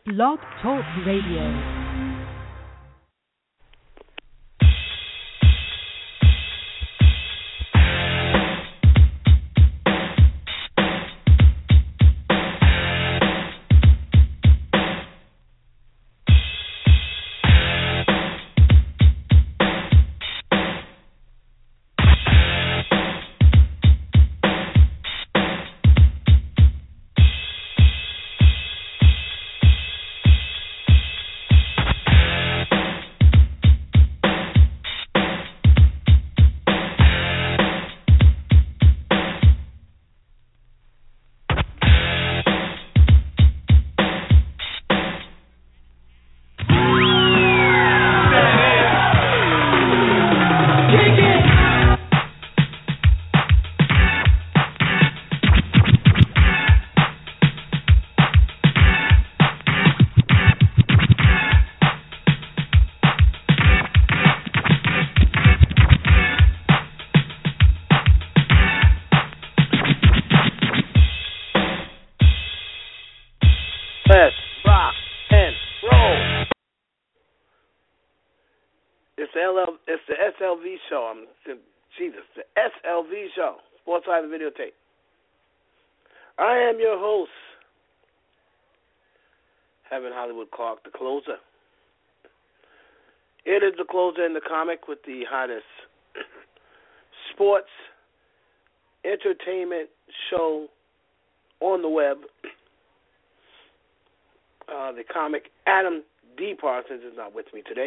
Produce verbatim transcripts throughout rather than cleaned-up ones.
Blog Talk Radio. It's the S L V show. I'm Jesus, the S L V show, Sports Live Videotape. I am your host, Heaven Hollywood Clark, the closer. It is the closer in the comic with the hottest sports entertainment show on the web. Uh, the comic Adam D. Parsons is not with me today.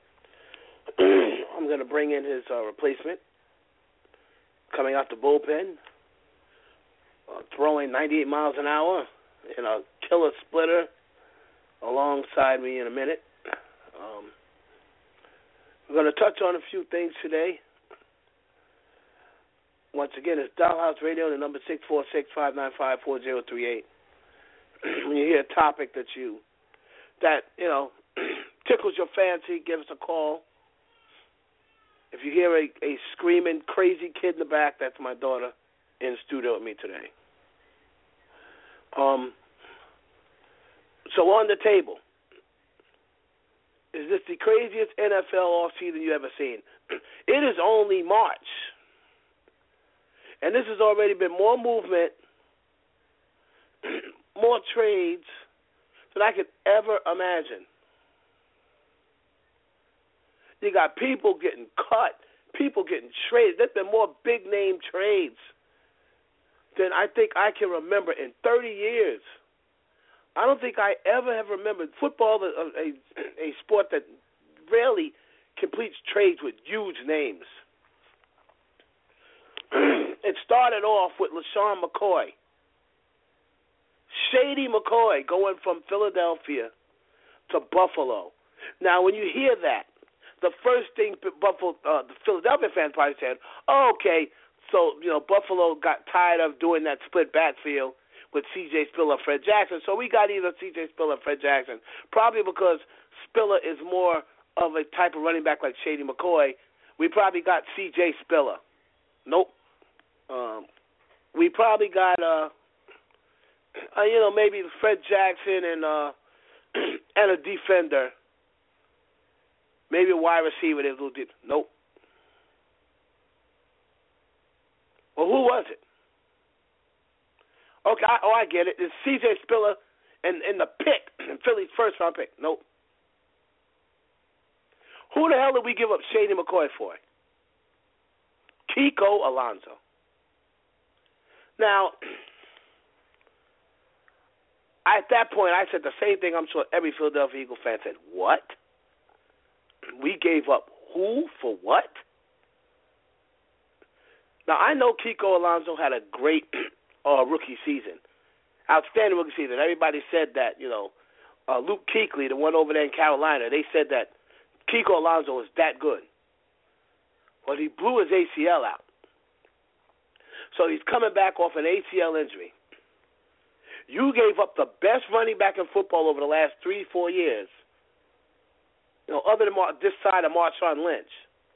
I'm going to bring in his uh, replacement, coming out the bullpen, uh, throwing ninety-eight miles an hour in a killer splitter alongside me in a minute. Um, we're going to touch on a few things today. Once again, it's Dollhouse Radio, the number six four six, five nine five, four zero three eight. When you hear a topic that you, that, you know, tickles your fancy, give us a call. If you hear a, a screaming, crazy kid in the back, that's my daughter in the studio with me today. Um. So on the table, is this the craziest N F L offseason you ever seen? It is only March, and this has already been more movement, more trades than I could ever imagine. You got people getting cut, people getting traded. There's been more big-name trades than I think I can remember in thirty years. I don't think I ever have remembered football, a, a, a sport that rarely completes trades with huge names. It started off with LaShawn McCoy. Shady McCoy going from Philadelphia to Buffalo. Now, when you hear that, the first thing Buffalo, uh, the Philadelphia fans probably said, oh, okay, so, you know, Buffalo got tired of doing that split backfield with C J Spiller and Fred Jackson, so we got either C J Spiller and Fred Jackson, probably because Spiller is more of a type of running back like Shady McCoy. We probably got C J Spiller. Nope. Um, we probably got, uh, uh, you know, maybe Fred Jackson and uh, and a defender. Maybe a wide receiver. There's a little deep. Nope. Well, who was it? Okay, I, oh, I get it. It's C J Spiller and, and the pick, Philly's first round pick. Nope. Who the hell did we give up Shady McCoy for? Kiko Alonso. Now, at that point, I said the same thing I'm sure every Philadelphia Eagle fan said. What? We gave up who for what? Now, I know Kiko Alonso had a great uh, rookie season. Outstanding rookie season. Everybody said that, you know, uh, Luke Kuechly, the one over there in Carolina, they said that Kiko Alonso was that good. Well, he blew his A C L out. So he's coming back off an A C L injury. You gave up the best running back in football over the last three, four years. You know, other than Mar- this side of Marshawn Lynch,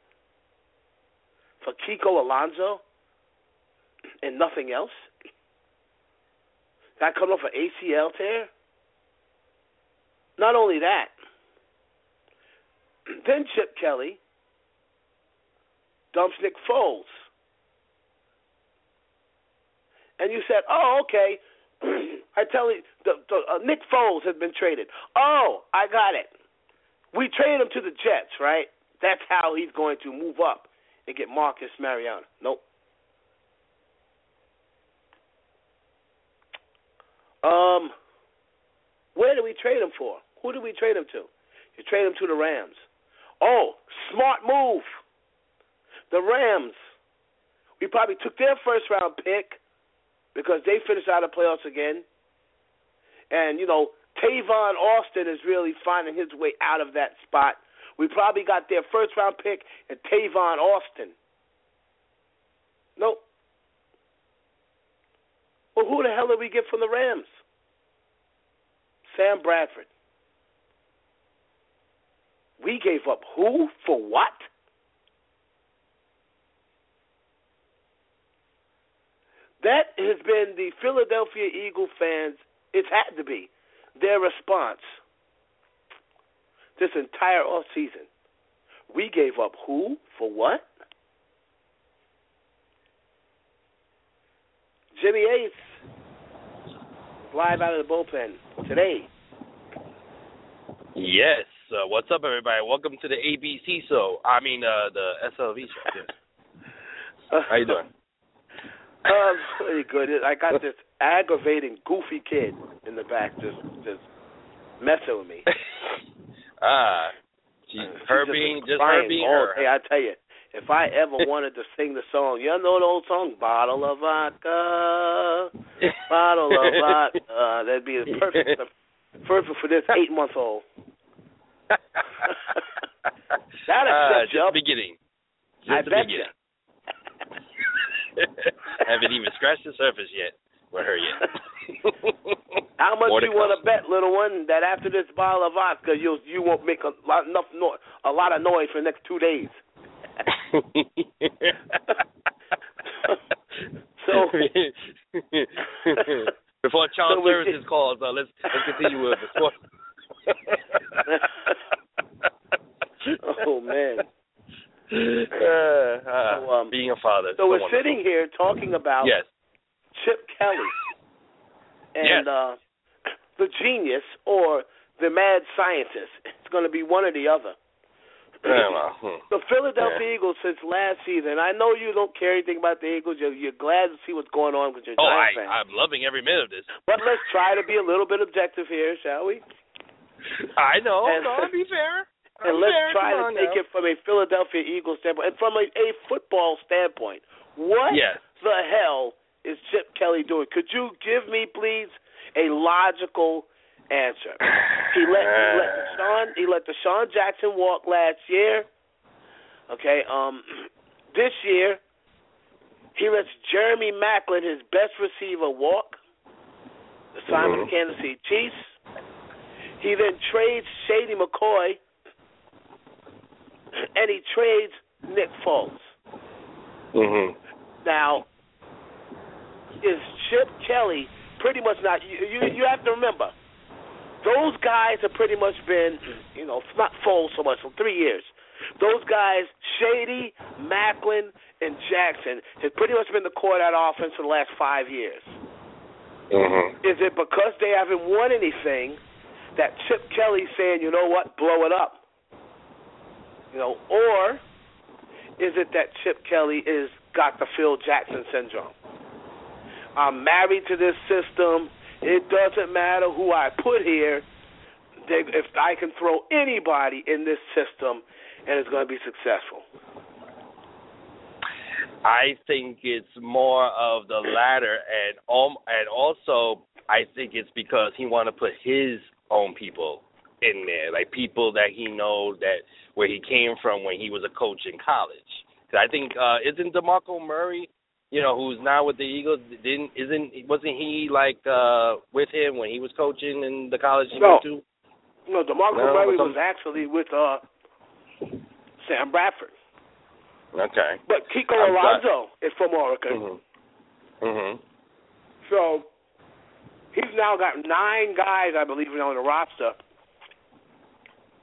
for Kiko Alonso and nothing else? Guy coming off an A C L tear? Not only that, then Chip Kelly dumps Nick Foles. And you said, oh, okay. I tell you, the, the, uh, Nick Foles has been traded. Oh, I got it. We traded him to the Jets, right? That's how he's going to move up and get Marcus Mariota. Nope. Um, where did we trade him for? Who did we trade him to? You trade him to the Rams. Oh, smart move. The Rams. We probably took their first round pick because they finished out of the playoffs again. And, you know, Tavon Austin is really finding his way out of that spot. We probably got their first round pick and Tavon Austin. Nope. Well, who the hell did we get from the Rams? Sam Bradford. We gave up who for what? That has been the Philadelphia Eagle fans, it's had to be, their response this entire offseason. We gave up who for what? Jimmy Ace, live out of the bullpen today. Yes. Uh, what's up, everybody? Welcome to the A B C show. I mean, uh, the S L V show. Yes. How you doing? Um, pretty good. I got this aggravating, goofy kid in the back just just messing with me. Ah, she, uh, her just being just her being all, her. Hey, I tell you, if I ever wanted to sing the song, you know the old song, "Bottle of Vodka, Bottle of Vodka," that'd be the perfect, perfect for this eight-month-old. That uh, just the beginning. Just I the bet beginning. Haven't even scratched the surface yet with her yet. How much More you want to bet, little one, that after this bottle of vodka, you you won't make a lot enough no, a lot of noise for the next two days? So before child so services calls, uh, let's let's continue with the sport. Oh man. Uh, uh, so, um, being a father. So, so we're wonderful. sitting here talking about yes. Chip Kelly and yes. uh, the genius or the mad scientist. It's going to be one or the other. Hmm. The Philadelphia yeah. Eagles since last season. I know you don't care anything about the Eagles. You're, you're glad to see what's going on with your oh, Giants I, fans. I'm loving every minute of this. But let's try to be a little bit objective here, shall we? I know. And, no, be fair. And be let's fair. try Come to take now. it from a Philadelphia Eagles standpoint and from a, a football standpoint. What yes. the hell is Chip Kelly doing? Could you give me, please, a logical answer? He let he let Deshaun he let Deshaun Jackson walk last year. Okay, um, this year he lets Jeremy Maclin, his best receiver, walk. Assignment mm-hmm. to Kansas City Chiefs. He then trades Shady McCoy, and he trades Nick Foles. Mm-hmm. Now, is Chip Kelly pretty much not? You, you you have to remember, those guys have pretty much been, you know, not Foles so much for three years. Those guys, Shady, Maclin, and Jackson, have pretty much been the core of that offense for the last five years. Mm-hmm. Is it because they haven't won anything that Chip Kelly's saying, you know what, blow it up? You know, or is it that Chip Kelly is got the Phil Jackson syndrome? I'm married to this system. It doesn't matter who I put here. They, if I can throw anybody in this system, and it's going to be successful. I think it's more of the latter, and um, and also I think it's because he want to put his own people in there, like people that he knows that where he came from when he was a coach in college. I think uh, isn't DeMarco Murray, you know, who's now with the Eagles, didn't isn't wasn't he like uh, with him when he was coaching in the college he no. went to? No, DeMarco no, Murray was actually with uh, Sam Bradford. Okay. But Kiko Alonso is from Oregon. Mm-hmm. Mm-hmm. So he's now got nine guys, I believe, on the roster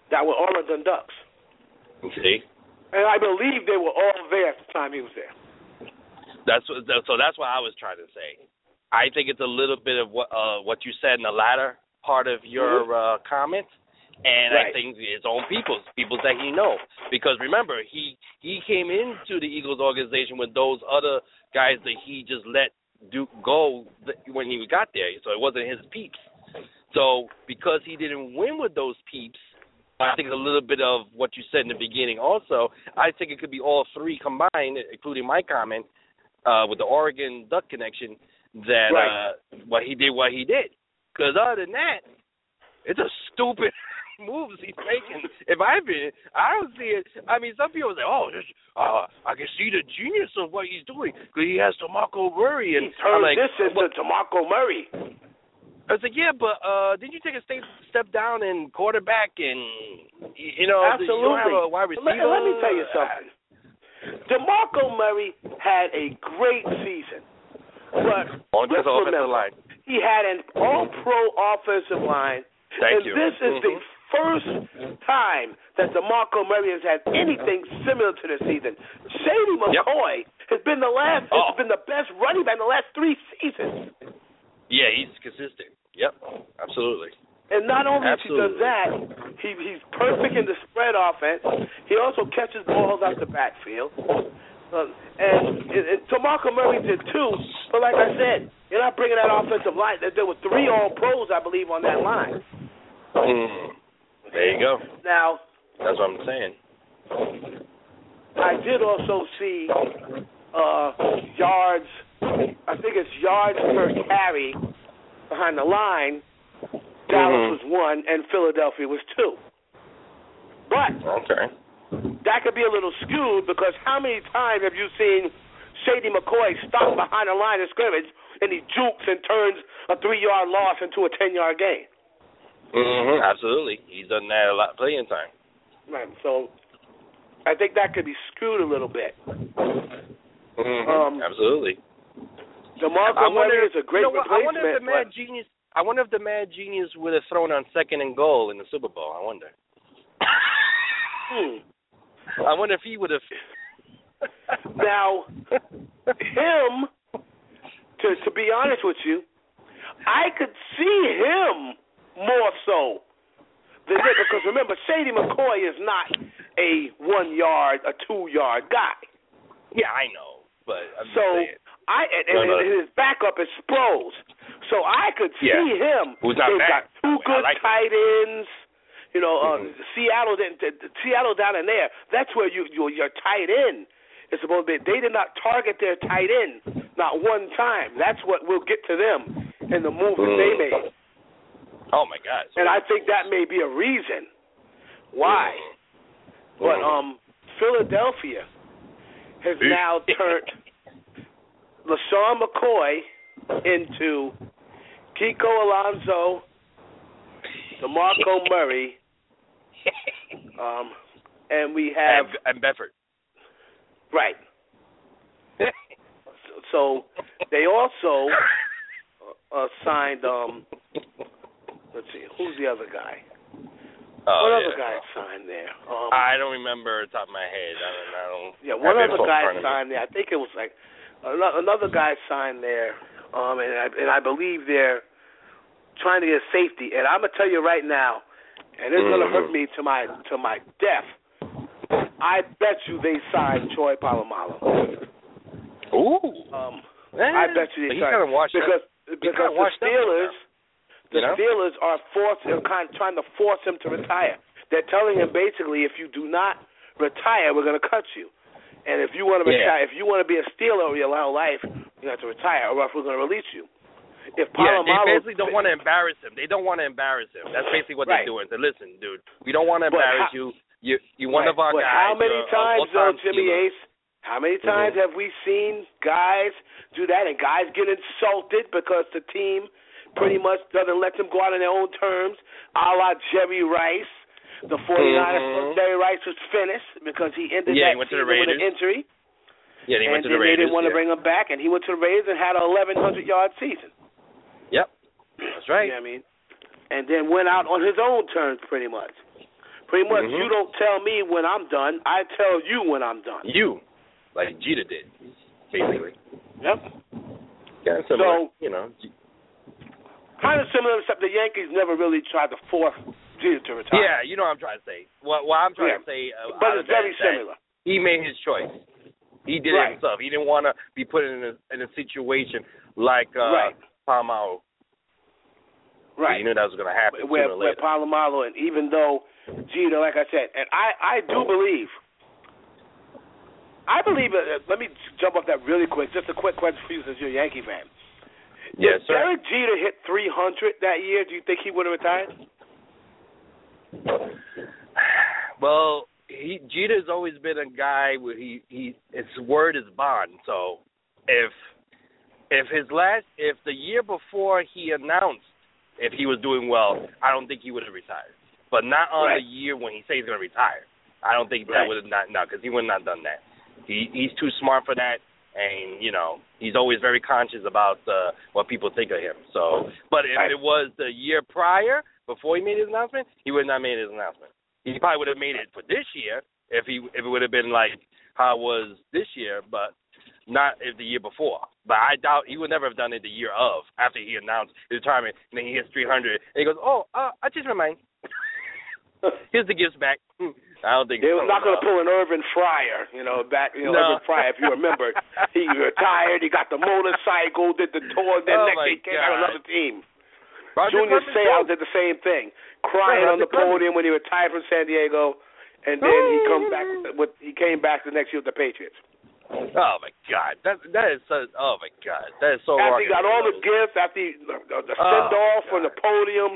that were Oregon Ducks. See? And I believe they were all there at the time he was there. That's what, so that's what I was trying to say. I think it's a little bit of what uh, what you said in the latter part of your mm-hmm. uh, comment, and right. I think his own people, people that he knows. Because remember, he he came into the Eagles organization with those other guys that he just let do go when he got there. So it wasn't his peeps. So because he didn't win with those peeps, I think a little bit of what you said in the beginning also, I think it could be all three combined, including my comment, uh, with the Oregon Duck connection, that right. uh, what he did, what he did. Because other than that, it's a stupid moves he's making. If I've been, I don't see it. I mean, some people say, oh, this, uh, I can see the genius of what he's doing because he has DeMarco Murray. And he turned like, this into well, DeMarco Murray. I was like, yeah, but uh, didn't you take a step, step down in quarterback and, you know, Absolutely. you don't have a wide receiver? Let, let me tell you something. DeMarco Murray had a great season. But on his offensive remember, line. He had an all-pro offensive line. Thank and you. this is mm-hmm. the first time that DeMarco Murray has had anything similar to this season. Shady McCoy yep. has been the last oh. has been the best running back in the last three seasons. Yeah, he's consistent. Yep, absolutely. And not only absolutely. he does that, he he's perfect in the spread offense. He also catches balls out the backfield. Uh, and, and, and DeMarco Murray did too. But like I said, you're not bringing that offensive line. There were three All-Pros, I believe, on that line. Mm. There you go. Now, that's what I'm saying. I did also see uh, yards. I think it's yards per carry behind the line. Dallas mm-hmm. was one, and Philadelphia was two. But okay. that could be a little skewed because how many times have you seen Shady McCoy stop behind the line of scrimmage and he jukes and turns a three-yard loss into a ten-yard gain? Mm-hmm. Absolutely. He's done that a lot playing time. Right. So I think that could be skewed a little bit. Mm-hmm. Um, Absolutely. DeMarco Murray is a great you know replacement. I wonder if the Mad Genius. I wonder if the Mad Genius would have thrown on second and goal in the Super Bowl. I wonder. hmm. I wonder if he would have. Now, him. To to be honest with you, I could see him more so than this because remember, Shady McCoy is not a one yard, a two yard guy. Yeah, I know, but I'm so just saying. I and, and, no, no. and his backup is Sproles, so I could see yeah. him. Who's not They've bad. got two good like tight ends. You know, mm-hmm. uh, Seattle, Seattle down in there. That's where you, you your tight end is supposed to be. They did not target their tight end not one time. That's what will get to them in the move that mm. they made. Oh my God! So and I think that may be a reason why. Mm. But um, Philadelphia has now turned LaShawn McCoy into Kiko Alonso, DeMarco Murray, um, and we have and, and Bedford. Right. so they also uh, signed. Um, let's see, who's the other guy? Oh, what yeah. other guy signed there? Um, I don't remember off the top of my head. I don't. I don't yeah, one other guy signed there. I think it was like another guy signed there, um, and I, and I believe they're trying to get safety. And I'm gonna tell you right now, and it's mm-hmm. gonna hurt me to my to my death. I bet you they signed Troy Polamalu. Ooh. Um, Man. I bet you they signed because because the Steelers, the you know? Steelers are forcing, kind of trying to force him to retire. They're telling him basically, if you do not retire, we're going to cut you. And if you want to yeah. retire, if you want to be a Steeler your whole life, you have to retire, or else we're going to release you. If Polamalu, yeah, they basically don't want to embarrass him. They don't want to embarrass him. That's basically what right. they're doing. They listen, dude, we don't want to embarrass how, you. You, you one right. of our but guys. How many times, though, Jimmy Steeler. Ace? How many times mm-hmm. have we seen guys do that and guys get insulted because the team pretty much doesn't let them go out on their own terms, a la Jerry Rice. The 49ers, mm-hmm. Jerry Rice was finished because he ended yeah, that he went season to the with an injury. Yeah, he and went to the Raiders. Raiders. They didn't want yeah. to bring him back, and he went to the Raiders and had an eleven hundred yard season. Yep, that's right. You know what I mean? And then went out on his own terms pretty much. Pretty much, Mhm. you don't tell me when I'm done. I tell you when I'm done. You, like Jeter did, basically. Yep. Yeah, similar. So, you know. kind of similar, except the Yankees never really tried to force Jeter to retire. Yeah, you know what I'm trying to say. What, what I'm trying Yeah. to say, uh, But out it's of that very is that similar. he made his choice. He did Right. it himself. He didn't want to be put in a in a situation like uh, Right. Palomaro. Right. You knew that was going to happen where, sooner or where later. Palomaro, and even though Jeter, like I said, and I, I do believe, I believe, uh, let me jump off that really quick, just a quick question for you since you're a Yankee fan. Yes, if sir. Derek Jeter hit three hundred that year, do you think he would have retired? Well, he Jeter's always been a guy where he, he his word is bond. So if if his last if the year before he announced if he was doing well, I don't think he would have retired. But not on Right. the year when he says he's going to retire. I don't think Right. that would have not no because he would not done that. He he's too smart for that, and you know he's always very conscious about uh, what people think of him. So, but if Right. it was the year prior before he made his announcement, he would not have made his announcement. He probably would have made it for this year if he if it would have been like how it was this year, but not if the year before. But I doubt he would never have done it the year of after he announced his retirement, and then he hits three hundred, and he goes, "Oh, uh, I changed my mind. Here's the gifts back." I don't think They was so, not going to no. pull an Irvin Fryer, you know, back, you know, No. Irvin Fryer, if you remember. He retired, he got the motorcycle, did the tour, then Oh, next my day he came out God. another team. Roger Junior Clemens, Seau too. did the same thing, crying Yeah, on the Roger Clemens. podium when he retired from San Diego, and then he comes back with he came back the next year with the Patriots. Oh my God, that that is so. Oh my God, that is so. After he got all the rocket. gifts, after he, the, the Oh, send off God. from the podium.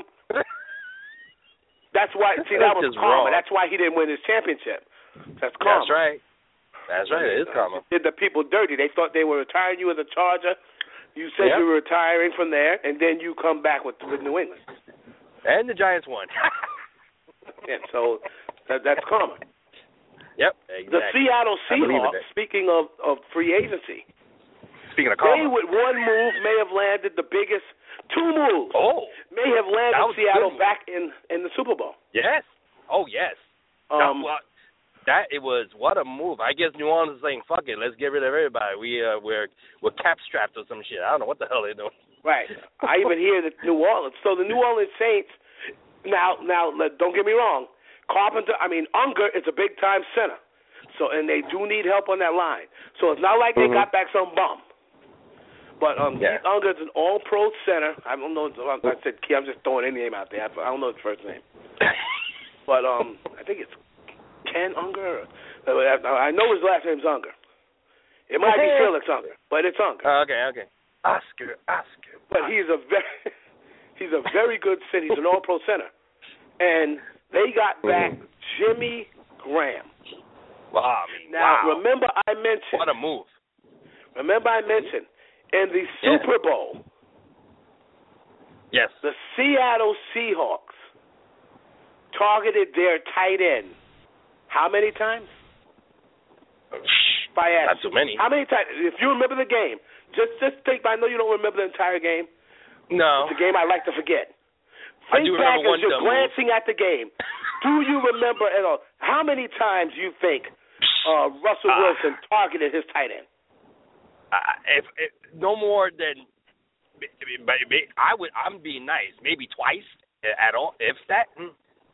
That's why. See, That's that was just karma. wrong. That's why he didn't win his championship. That's karma. That's right. That's right. It is karma. Did the people dirty? They thought they were retiring you as a Charger. You said Yep. you were retiring from there, and then you come back with with New England. And the Giants won. Yeah, so that, that's karma. Yep. Exactly. The Seattle I believe in Seahawks. that. Speaking of, of free agency, Speaking of they karma. with one move may have landed the biggest. Two moves Oh. may have That landed was a Seattle good move. back in in the Super Bowl. Yes. Oh yes. Um, that, was- that it was what a move. I guess New Orleans is saying, "Fuck it, let's get rid of everybody. We uh, we're we're cap strapped or some shit. I don't know what the hell they're doing." Right. I even hear that New Orleans. So the New Orleans Saints. Now, now, let- don't get me wrong. Carpenter. I mean, Unger is a big time center. So, and they do need help on that line. So it's not like they Mhm. got back some bum. But um, Yeah. Keith Unger is an All-Pro center. I don't know. I said Keith. I'm just throwing any name out there. I don't know his first name. But um, I think it's Ken Unger. I know his last name's Unger. It might be Felix Unger, but it's Unger. Oh, okay. Okay. Oscar. Oscar. But he's a very, he's a very good center. He's an All-Pro center, and they got back Mhm. Jimmy Graham. Wow. I mean, Now, wow. remember I mentioned. What a move. Remember I mentioned in the Yeah. Super Bowl, Yes. the Seattle Seahawks targeted their tight end. How many times? If I ask Not too many. How many times? If you remember the game, just just think. I know you don't remember the entire game. No. It's a game I like to forget. I Think do back remember as one you're dumb move. glancing at the game. Do you remember at all? How many times you think uh, Russell Uh, Wilson targeted his tight end? Uh, if, if no more than, but I would. I'm being nice. Maybe twice at all, if that. Hmm.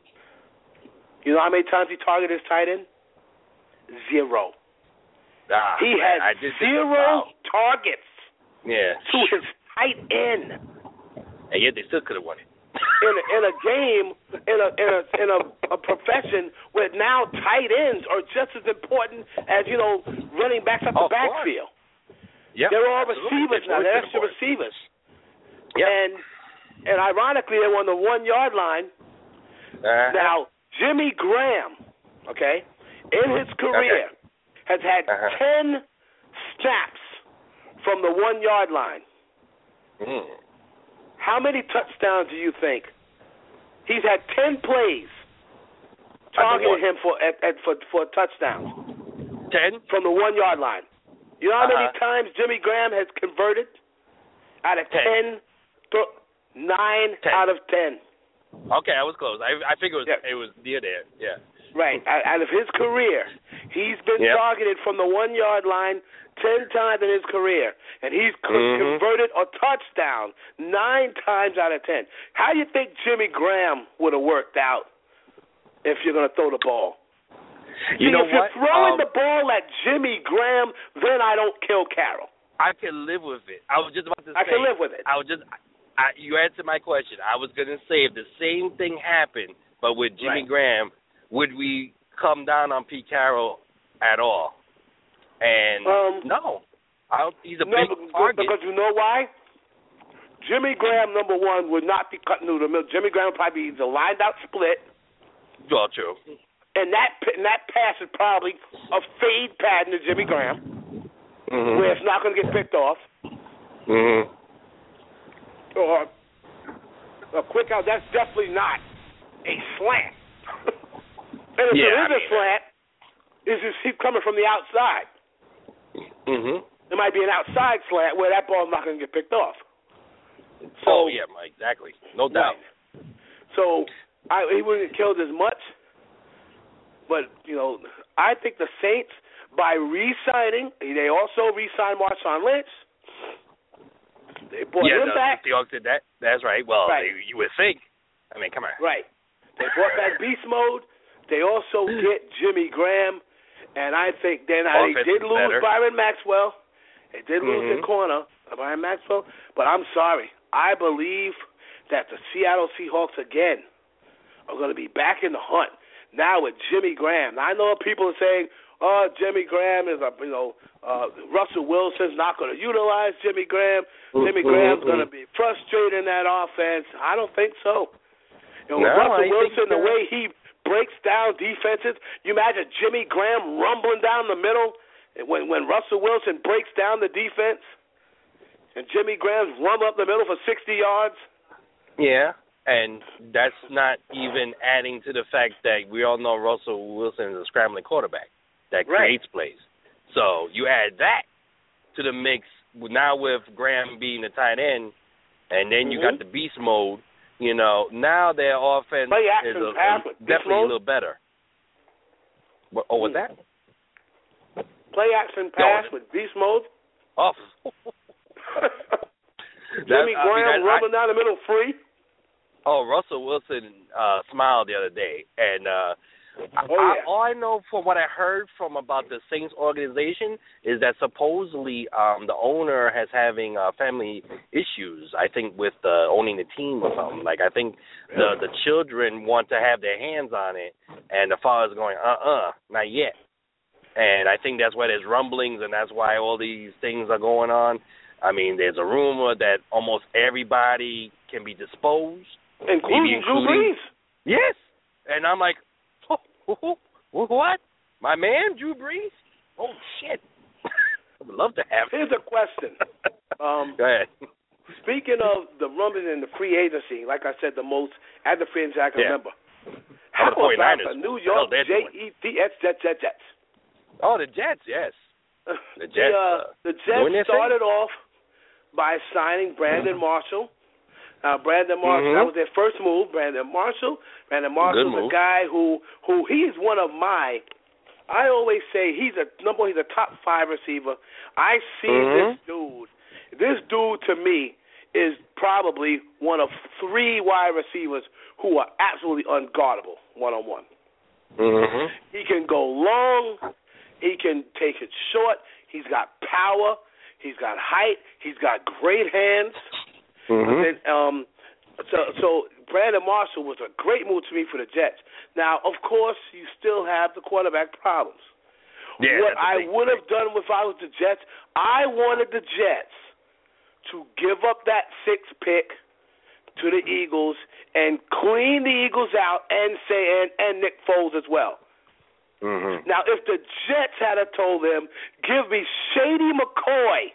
You know how many times he targeted his tight end? Zero. Ah, He man, had I did this- zero wow. targets Yeah. to his tight end And yet they still could have won it. in a, in a game in a in a in a, a profession where now tight ends are just as important as you know running backs up the Oh, of course. backfield. Yep. They're all Absolutely. receivers now. They've They're always extra been receivers. Yep. And and ironically, they were on the one yard line. Uh-huh. Now Jimmy Graham, okay, in his career Okay. has had Uh-huh. ten snaps from the one yard line. Mm. How many touchdowns do you think? He's had ten plays targeting him for at, at for for touchdowns Ten. from the one yard line. You know how many Uh-huh. times Jimmy Graham has converted? Out of Ten. ten, th- nine Ten. out of ten. Okay, I was close. I I figured it was, Yeah. it was near there. Yeah. Right. Out of his career, he's been Yep. targeted from the one-yard line ten times in his career, and he's co- Mhm. converted a touchdown nine times out of ten. How do you think Jimmy Graham would have worked out if you're going to throw the ball? You See, know if what? you're throwing Um, the ball at Jimmy Graham, then I don't kill Carroll. I can live with it. I was just about to say. I can live with it. I was just. I, you answered my question. I was going to say if the same thing happened, but with Jimmy Right. Graham, would we come down on Pete Carroll at all? And Um, no, I don't, he's a No, big because, target. because you know why? Jimmy Graham, number one, would not be cutting through the middle. Jimmy Graham would probably be the lined out split, Well, true. and that and that pass is probably a fade pattern to Jimmy Graham, Mm-hmm. where it's not going to get picked off, Mm-hmm. or a quick out. That's definitely not a slant. And if Yeah, it is I a mean, slant, it's just keep coming from the outside. Mm-hmm. It might be an outside slant where that ball's not going to get picked off. Oh So- yeah, exactly. No doubt. Right. So I, he wouldn't get killed as much. But, you know, I think the Saints, by re-signing, they also re-signed Marshawn Lynch. They brought yeah, him the, back. the Seahawks did that. That's right. Well, Right. They, you would think. I mean, come on. Right. They brought back Beast Mode. They also get Jimmy Graham. And I think then I, they Offense did is lose better. Byron Maxwell. They did lose Mhm. their corner, Byron Maxwell. But I'm sorry. I believe that the Seattle Seahawks, again, are going to be back in the hunt now with Jimmy Graham. Now, I know people are saying, oh, Jimmy Graham is a, you know, uh, Russell Wilson's not going to utilize Jimmy Graham. Jimmy Mhm, Graham's mhm. going to be frustrated in that offense. I don't think so. You know, No, Russell I think Wilson, the that- way he breaks down defenses, you imagine Jimmy Graham rumbling down the middle when when Russell Wilson breaks down the defense and Jimmy Graham's rumbling up the middle for sixty yards. Yeah, and that's not even adding to the fact that we all know Russell Wilson is a scrambling quarterback that Right. creates plays. So you add that to the mix now with Graham being the tight end, and then you Mhm. got the beast mode. You know, now their offense Play is action a, pass a, with beast definitely mode? a little better. What, oh, what's that? Play action pass with beast mode. Oh. Jimmy That- I mean, Graham that- I- rumbling down the middle free. Oh, Russell Wilson uh, smiled the other day, and uh, Oh, I, yeah. all I know from what I heard from about the Saints organization is that supposedly um, the owner has having uh, family issues. I think with uh, owning the team or something. Like I think the the children want to have their hands on it, and the father's going, uh-uh, not yet. And I think that's why there's rumblings, and that's why all these things are going on. I mean, there's a rumor that almost everybody can be disposed. Including Maybe Drew including- Brees. Yes. And I'm like, oh, what? My man, Drew Brees? Oh, shit. I would love to have him. Here's a question. Um, Go ahead. Speaking of the rumbling in the free agency, like I said, the most at the free agency I can Yeah. remember. How How about the about 49ers? the New What the hell York they're J doing? E T S Jets, Jets, Jets? Oh, the Jets, yes. The The, Jets, uh, uh, the doing their Jets started thing. off by signing Brandon Marshall. Uh, Brandon Marshall, Mhm. that was their first move. Brandon Marshall. Brandon Marshall's a move. guy who, who he's one of my. I always say he's a number. He's a top five receiver. I see Mhm. this dude. This dude to me is probably one of three wide receivers who are absolutely unguardable one on one. Mhm. He can go long. He can take it short. He's got power. He's got height. He's got great hands. Mhm. And, um, so, so Brandon Marshall was a great move to me for the Jets. Now, of course, you still have the quarterback problems. Yeah, what that's a I big would have thing. done if I was the Jets, I wanted the Jets to give up that sixth pick to the Eagles and clean the Eagles out and say and, and Nick Foles as well. Mhm. Now, if the Jets had have told them, give me Shady McCoy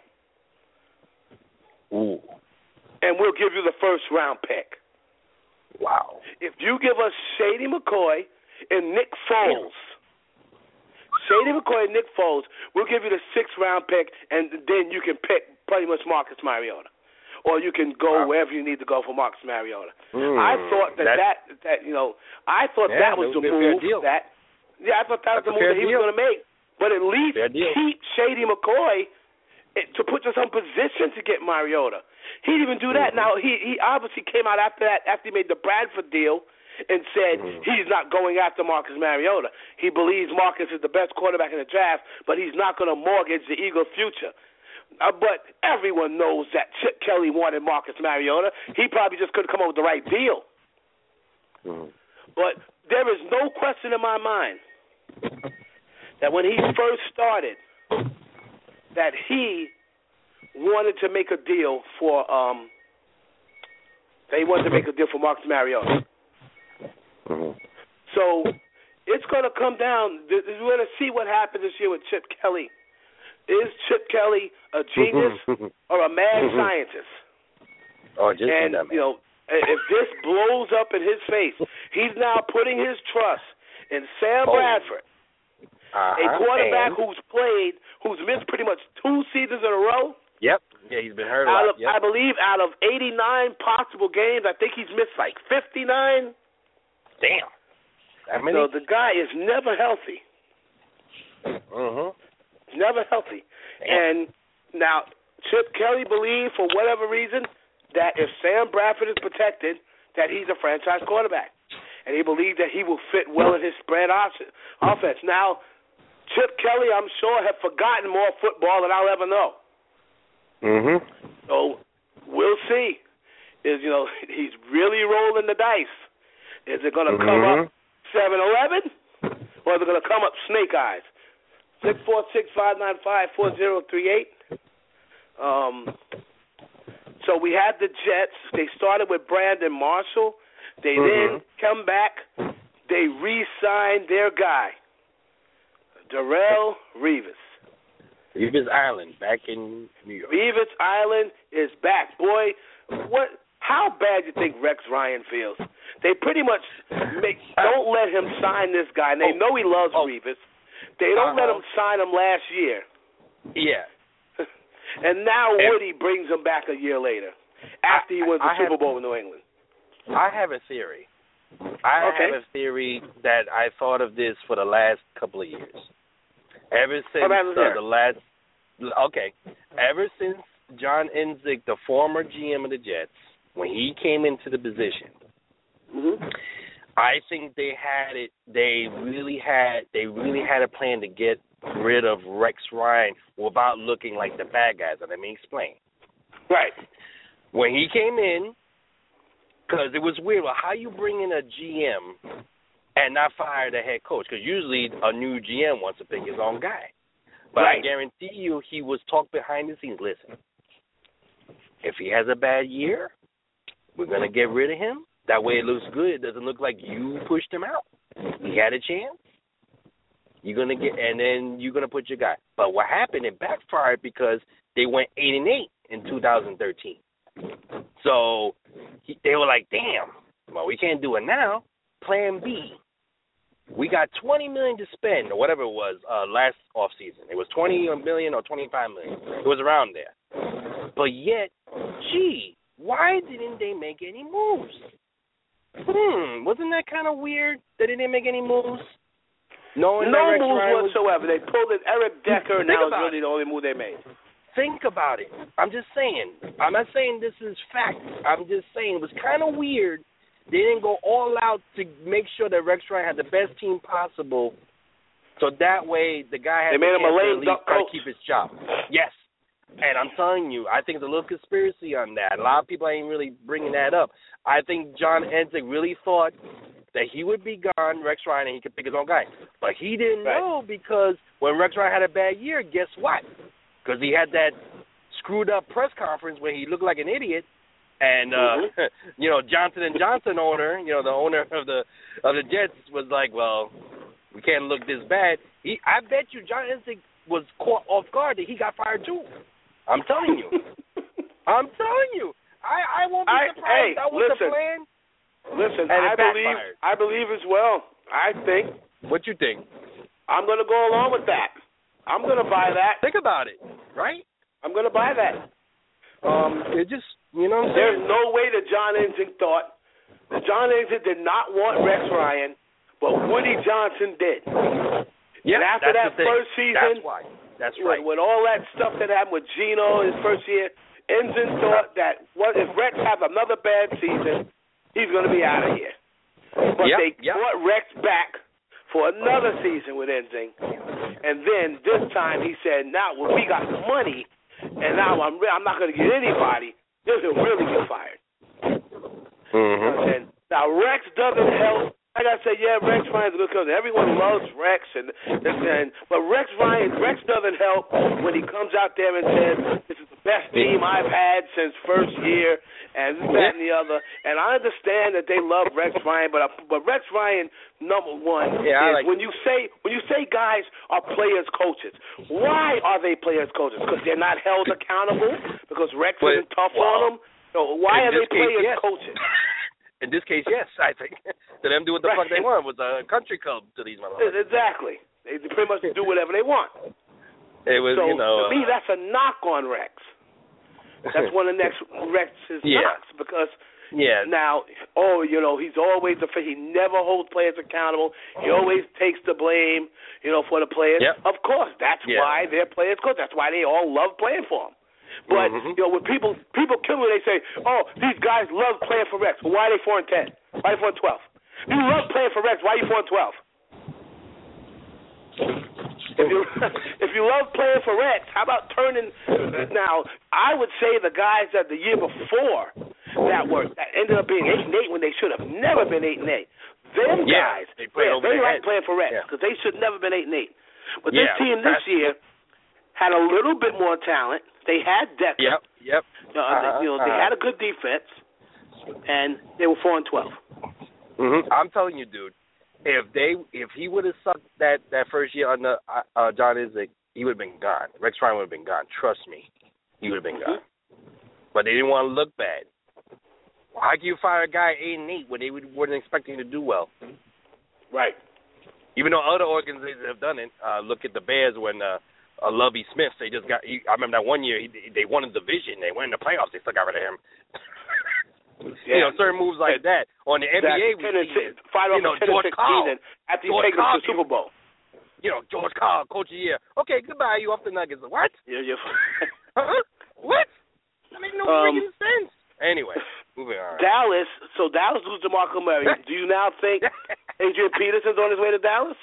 Ooh. and we'll give you the first round pick. Wow. If you give us Shady McCoy and Nick Foles, Shady McCoy and Nick Foles, we'll give you the sixth round pick, and then you can pick pretty much Marcus Mariota. or you can go wow. wherever you need to go for Marcus Mariota. Mm, I thought that, that that you know I thought yeah, that was the a move deal. that yeah I thought that That's was the move that he deal. was going to make. But at least keep Shady McCoy to put you in some position to get Mariota. He didn't even do that. Mm-hmm. Now he he obviously came out after that after he made the Bradford deal and said mm-hmm. he's not going after Marcus Mariota. He believes Marcus is the best quarterback in the draft, but he's not going to mortgage the Eagles' future. Uh, but everyone knows that Chip Kelly wanted Marcus Mariota. He probably just couldn't come up with the right deal. Mm-hmm. But there is no question in my mind that when he first started, that he wanted to make a deal for um, that he wanted to make a deal for Marcus Mariota. Mm-hmm. So it's going to come down. We're going to see what happens this year with Chip Kelly. Is Chip Kelly a genius or a mad scientist? Oh, just and you know, if this blows up in his face, he's now putting his trust in Sam oh. Bradford, uh-huh. a quarterback and... who's played, who's missed pretty much two seasons in a row. Yep. Yeah, he's been hurt a out lot. Of, yep. I believe out of eighty-nine possible games, I think he's missed like fifty-nine. Damn. That many? So the guy is never healthy. Mm-hmm. Never healthy. Damn. And now Chip Kelly believes, for whatever reason, that if Sam Bradford is protected, that he's a franchise quarterback. And he believes that he will fit well in his spread offense. Now, Chip Kelly, I'm sure, have forgotten more football than I'll ever know. Mm-hmm. So we'll see. Is you know he's really rolling the dice. Is it going to mm-hmm. come up seven eleven, or is it going to come up snake eyes? Six four six five nine five four zero three eight. Um. So we had the Jets. They started with Brandon Marshall. They mm-hmm. then come back. They re-signed their guy, Darrelle Revis. Revis Island back in New York. Revis Island is back. Boy, what? How bad do you think Rex Ryan feels? They pretty much make, don't let him sign this guy. And they oh, know he loves oh, Revis. They don't uh-huh. let him sign him last year. Yeah. And now and, Woody brings him back a year later after he wins the I Super have, Bowl in New England. I have a theory. I okay. have a theory that I thought of this for the last couple of years. Ever since uh, the last, okay, ever since John Enzik, the former G M of the Jets, when he came into the position, mm-hmm. I think they had it. They really had. They really had a plan to get rid of Rex Ryan without looking like the bad guys. And let me explain. Right. When he came in, because it was weird. Well, how you bring in a G M and not fire the head coach? Because usually a new G M wants to pick his own guy. But right. I guarantee you he was talked behind the scenes. Listen, if he has a bad year, we're going to get rid of him. That way it looks good. It doesn't look like you pushed him out. He had a chance. You're going to get, and then you're going to put your guy. But what happened, it backfired because they went eight and eight in two thousand thirteen. So he, they were like, damn, well, we can't do it now. Plan B. We got twenty million dollars to spend, or whatever it was, uh, last offseason. It was twenty million dollars or twenty-five million dollars. It was around there. But yet, gee, why didn't they make any moves? Hmm, wasn't that kind of weird that they didn't make any moves? Knowing no that moves Ryan whatsoever. Was... They pulled in Eric Decker, and that was really it. the only move they made. Think about it. I'm just saying. I'm not saying this is fact. I'm just saying it was kind of weird. They didn't go all out to make sure that Rex Ryan had the best team possible, so that way the guy had they made the him a chance to lame at least duck try to coach. keep his job. Yes. And I'm telling you, I think there's a little conspiracy on that. A lot of people ain't really bringing that up. I think John Enzik really thought that he would be gone, Rex Ryan, and he could pick his own guy. But he didn't right. know because when Rex Ryan had a bad year, guess what? Because he had that screwed-up press conference where he looked like an idiot. And, uh, mm-hmm. you know, Johnson and Johnson owner, you know, the owner of the of the Jets was like, well, we can't look this bad. He, I bet you John Enzik was caught off guard that he got fired too. I'm telling you. I'm telling you. I, I won't be I, surprised. Hey, that was listen, the plan. Listen, and I believe backfired. I believe as well. I think. What you think? I'm going to go along with that. I'm going to buy that. Think about it, right? I'm going to buy that. Um, it just, you know what I'm There's saying? no way that John Ensing thought that John Ensing did not want Rex Ryan, but Woody Johnson did. Yeah, and after that's that the thing. first season, that's why. That's right. With, with all that stuff that happened with Geno his first year, Ensing thought that what if Rex has another bad season, he's going to be out of here. But yep, they yep. brought Rex back for another season with Ensing, and then this time he said, "Now well, we got money, and now I'm re- I'm not going to get anybody. This will really get fired." Mm-hmm. And now Rex doesn't help. Like I said, yeah, Rex Ryan's a good coach. Everyone loves Rex, and, and but Rex Ryan, Rex doesn't help when he comes out there and says, "This is the best team I've had since first year," and this, that, and the other. And I understand that they love Rex Ryan, but but Rex Ryan, number one, yeah, is like when you say when you say guys are players coaches. Why are they players coaches? Because they're not held accountable. Because Rex but, isn't tough well, on them. So why are they case, players yes. coaches? In this case, yes, I think. To them do what the right. fuck they want with a country club to these motherfuckers. Exactly. They pretty much do whatever they want. It was, so, you know. to me, that's a knock on Rex. That's one of the next Rex's yeah. knocks because yeah. now, oh, you know, he's always the he never holds players accountable. He always takes the blame, you know, for the players. Yep. Of course, that's yeah. why they're players coach. That's why they all love playing for him. But mm-hmm. you know, when people people kill me, they say, "Oh, these guys love playing for Rex. Well, why are they four and ten? Why are they four and twelve? You love playing for Rex. Why are you four and twelve? If you if you love playing for Rex, how about turning? Now, I would say the guys that the year before that were that ended up being eight and eight when they should have never been eight and eight. Them yeah, guys, they, yeah, they like head. playing for Rex because yeah. they should never been eight and eight. But yeah, this team this year had a little bit more talent. They had Decker. Yep, yep. Uh, uh-huh, they, you know, uh-huh. they had a good defense, and they were four and twelve. Mm-hmm. I'm telling you, dude. If they, if he would have sucked that, that first year under uh, uh, John Ensing, he would have been gone. Rex Ryan would have been gone. Trust me, he would have been mm-hmm. gone. But they didn't want to look bad. How can you fire a guy eight and eight when they weren't expecting him to do well? Right. Even though other organizations have done it. Uh, look at the Bears when. Uh, Uh, Lovie Smith, they just got. He, I remember that one year he, they won a division. They went in the playoffs. They still got rid of him. yeah. You know, certain moves like that. On the exactly. N B A, we see it. Fight You know, George Karl. After you George take them to the Super Bowl. You know, George Karl, coach of the year. Okay, goodbye. You off the Nuggets? What? Yeah, yeah. huh? What? That makes no um, freaking sense. Anyway, moving on. Dallas. So Dallas loses DeMarco Murray. Do you now think Adrian Peterson's on his way to Dallas?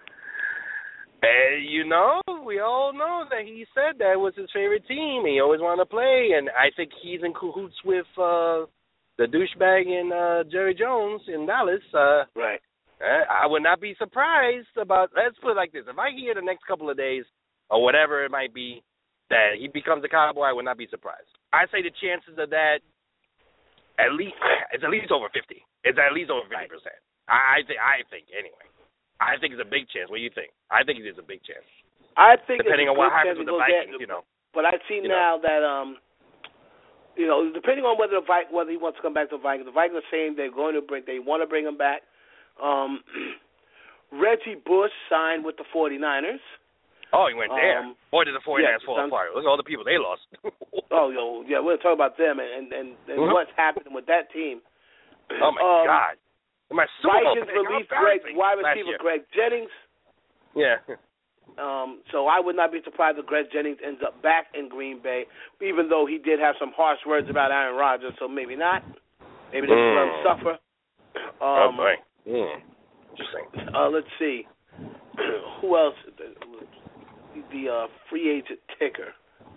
Uh, you know, we all know that he said that was his favorite team. He always wanted to play, and I think he's in cahoots with uh, the douchebag in uh, Jerry Jones in Dallas. Uh, right. Uh, I would not be surprised about. Let's put it like this: if I hear the next couple of days or whatever it might be that he becomes a Cowboy, I would not be surprised. I say the chances of that at least it's at least over fifty. It's at least over fifty percent. I think. I think anyway. I think it's a big chance. What do you think? I think it is a big chance. I think depending it's a on what good happens with the Vikings, get, you know. But I see now know. that um, you know, depending on whether the Vi- whether he wants to come back to the Vikings, the Vikings are saying they're going to bring, they want to bring him back. Um, Reggie Bush signed with the forty-niners. Oh, he went there. Um, Boy, did the forty-niners yeah, fall apart. Look at all the people they lost. oh, yo, yeah, we'll talk about them and and, and, and mm-hmm. what's happening with that team. Oh my um, God. My Vikings released Greg, wide receiver Greg Jennings. Yeah. Um, so I would not be surprised if Greg Jennings ends up back in Green Bay, even though he did have some harsh words about Aaron Rodgers. So maybe not. Maybe they mm. let him suffer. Um, oh boy. Mm. Interesting. Uh, let's see. Who else? The, the uh, free agent ticker.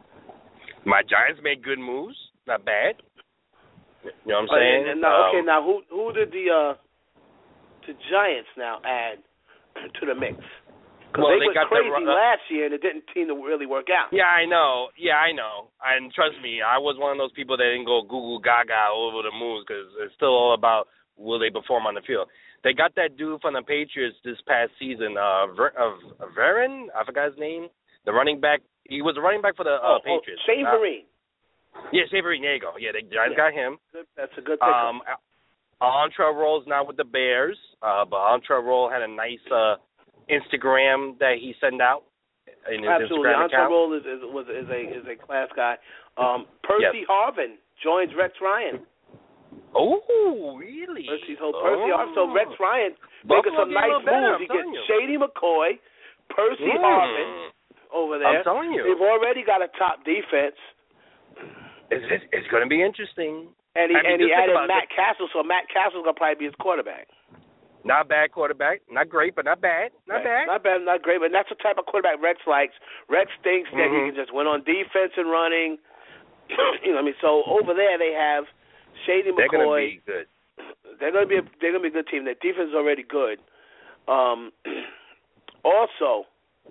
My Giants made good moves. Not bad. You know what I'm uh, saying? And, and now, um, okay, now who who did the uh, the Giants now add to the mix? Because well, they, they went got crazy the, uh, last year and it didn't seem to really work out. Yeah, I know. Yeah, I know. And trust me, I was one of those people that didn't go Google Gaga all over the moves because it's still all about will they perform on the field. They got that dude from the Patriots this past season, uh, Ver, uh Veron, I forgot his name, the running back. He was a running back for the uh, oh, Patriots. Oh, Saverine. Uh, yeah, Saverine. There you go. Yeah, they Giants yeah. got him. Good. That's a good pick. Um, Antrel-Roll's now with the Bears, uh, but Antrel-Roll had a nice uh, Instagram that he sent out in his Absolutely. Instagram Anton account. Roll is, is, was, is, a, is a class guy. Um, Percy Yes. Harvin joins Rex Ryan. Oh, really? Percy, so oh. Percy Harvin. So Rex Ryan making Buffalo some getting a nice little better, moves. I'm He gets telling you. Shady McCoy, Percy Mm. Harvin over there. I'm telling you. They've already got a top defense. It's, it's, it's going to be interesting. And he, I mean, and he just think added about Matt it. Castle, so Matt Castle's going to probably be his quarterback. Not bad quarterback. Not great, but not bad. Not Right. bad. Not bad, not great, but that's the type of quarterback Rex likes. Rex thinks that Mm-hmm. he can just win on defense and running. You know what I mean? So over there they have Shady They're going to McCoy. be good. They're going to be a, they're going to be a good team. Their defense is already good. Um, also,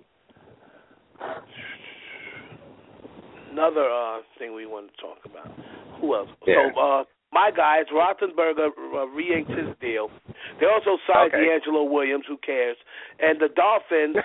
another uh, thing we want to talk about. Who else? Yeah. So uh, my guys, Roethlisberger uh, re-inked his deal. They also signed Okay. D'Angelo Williams. Who cares? And the Dolphins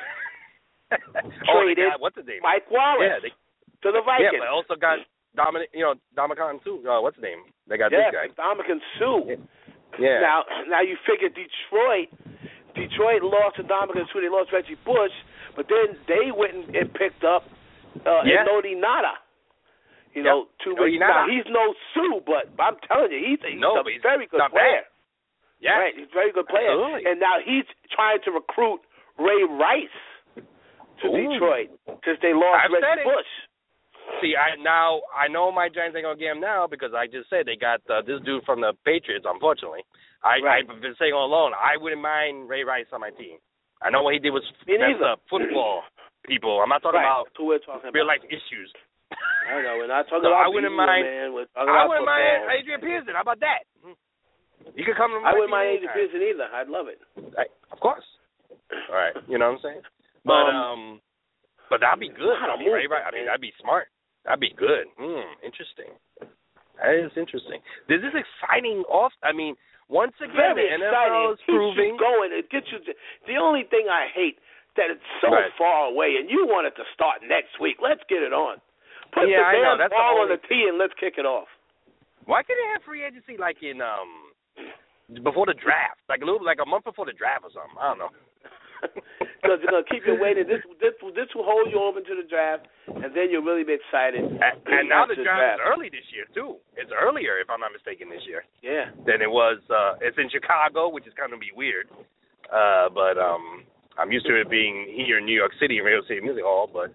oh, they traded got, what's his name? Mike Wallace Yeah, they, to the yeah, Vikings. but also got Dominic, you know, Dominican too. Uh, what's his name? They got Yeah, this guy. Dominican Sue. Yeah. Now, now you figure Detroit. Detroit lost to Dominican Sue. They lost Reggie Bush, but then they went and, and picked up uh, Yeah. Enodi Nada. You know, Yep. to Enodi which now Nada. he's no Sue, but I'm telling you, he's, he's No, a but he's very good not player. bad. Yeah. Right, he's a very good player. Absolutely. And now he's trying to recruit Ray Rice to Ooh. Detroit since they lost I've said Reggie it. Bush. See, I now I know my Giants ain't gonna get him now because I just said they got uh, this dude from the Patriots. Unfortunately, I, Right. I've been saying all along I wouldn't mind Ray Rice on my team. I know what he did was Me mess neither. up football people. I'm not talking Right, about that's who we're talking real about. life issues. I know, we're not talking So about I wouldn't beating you, mind. man. We're talking I about wouldn't football. mind Adrian Pearson. How about that? You could come to I my wouldn't team mind Adrian anytime. Pearson either. I'd love it. I, of course. All right. You know what I'm saying? But Um, um, but that'd be good. How to I mean, move Ray Rice, I it, mean, man. that'd be smart. That'd be good. Hmm. Interesting. That is interesting. This is exciting. Off. I mean, once again, Very the N F exciting. L is It keeps proving. you going. It gets you. To, the only thing I hate that it's so Right. far away, and you want it to start next week. Let's get it on. Put Yeah, I the know. damn That's the ball on only- the tee and let's kick it off. Why can't they have free agency like in um before the draft, like a little, like a month before the draft or something? I don't know. Because they're gonna keep you waiting. This this this will hold you over to the draft, and then you'll really be excited. And, and now the after draft is early this year too. It's earlier, if I'm not mistaken, this year Yeah. than it was. Uh, it's in Chicago, which is kind of be weird. Uh, but um, I'm used to it being here in New York City, Radio City Music Hall. But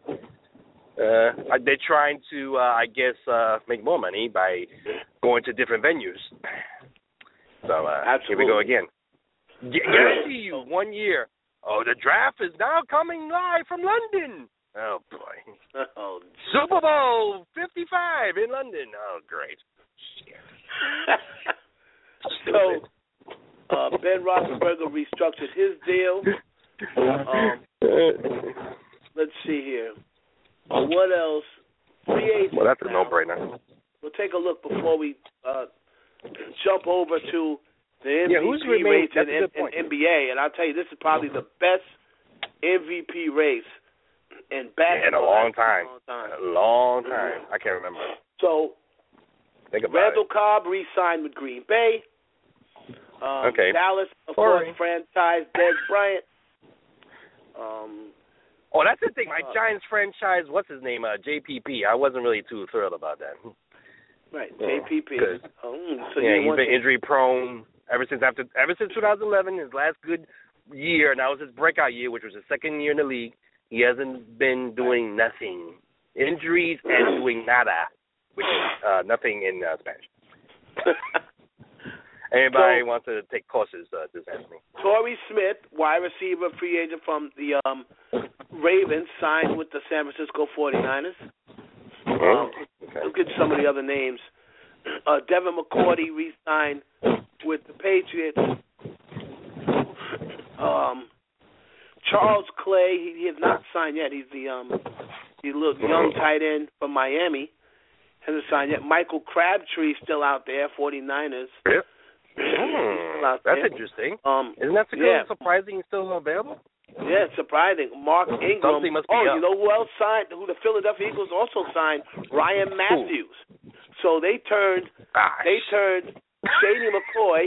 uh, they're trying to, uh, I guess, uh, make more money by going to different venues. So uh, here we go again. Gu- Guarantee you, one year. Oh, the draft is now coming live from London. Oh boy. Oh, Super Bowl fifty-five in London. Oh, great. Shit. so uh, Ben Roethlisberger restructured his deal. Um, let's see here. What else? Free agents. Well, that's a now. no-brainer. We'll take a look before we uh, jump over to the M V P Yeah, who's remained- race in, that's a good in, point. in N B A, and I'll tell you, this is probably the best M V P race in basketball In a long time. In a long time. A long time. I can't remember. So Think about Randall it. Cobb re-signed with Green Bay. Um, Okay. Dallas, of Sorry. course, franchise Dez Bryant. Um, Oh, that's the thing. My Uh, Giants franchise, what's his name? Uh, J P P. I wasn't really too thrilled about that. right, Yeah, J P P. good. Oh, mm, so yeah, you he's want been to- injury prone ever since after ever since two thousand eleven, his last good year, and that was his breakout year, which was his second year in the league. He hasn't been doing nothing. Injuries and doing nada, which is uh, nothing in uh, Spanish. Anybody So- wants to take courses, uh, just ask me. Torrey Smith, wide receiver, free agent from the um, Ravens, signed with the San Francisco forty-niners. Um, Okay. Look at some of the other names. Uh, Devin McCourty re-signed with the Patriots. Um, Charles Clay, he, he has not signed yet. He's the um, the little young tight end from Miami. Hasn't signed yet. Michael Crabtree still out there, forty-niners. Yep. He's still out That's there. interesting. Um, Isn't that yeah. surprising he's still available? Yeah, it's surprising. Mark Ingram. Something must be oh, up. you know who else signed? Who the Philadelphia Eagles also signed? Ryan Matthews. So they turned Gosh. they turned Shady McCoy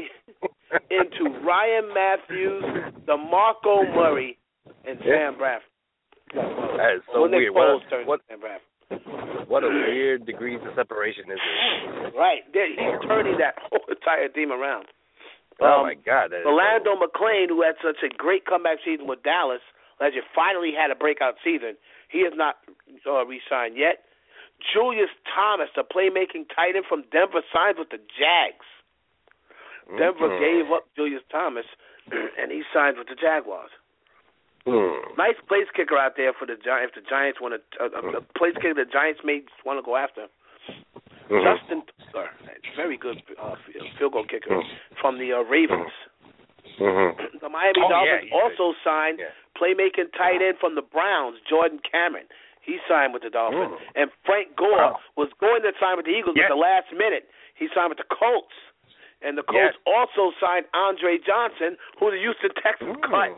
into Ryan Matthews, DeMarco Murray, and Yeah. Sam Bradford. That is so when weird. Nick Foles What, turns what, Sam Bradford. what a weird degrees of separation this is. Right. He's turning that whole entire team around. Oh, um, my God. That is Orlando so... McClain, who had such a great comeback season with Dallas, last year, finally had a breakout season. He has not uh, re-signed yet. Julius Thomas, the playmaking tight end from Denver, signed with the Jags. Denver mm-hmm. gave up Julius Thomas, and he signed with the Jaguars. Mm. Nice place kicker out there for the Giants. If the Giants want to, a, a, a place kicker the Giants may want to go after. Mm-hmm. Justin Tucker, very good uh, field goal kicker mm-hmm. from the uh, Ravens. Mm-hmm. The Miami oh, Dolphins yeah, also good. signed yeah. playmaking tight end from the Browns, Jordan Cameron. He signed with the Dolphins. Mm. And Frank Gore wow. was going to sign with the Eagles yes. at the last minute. He signed with the Colts. And the Colts yes. also signed Andre Johnson, who the Houston Texans mm. cut.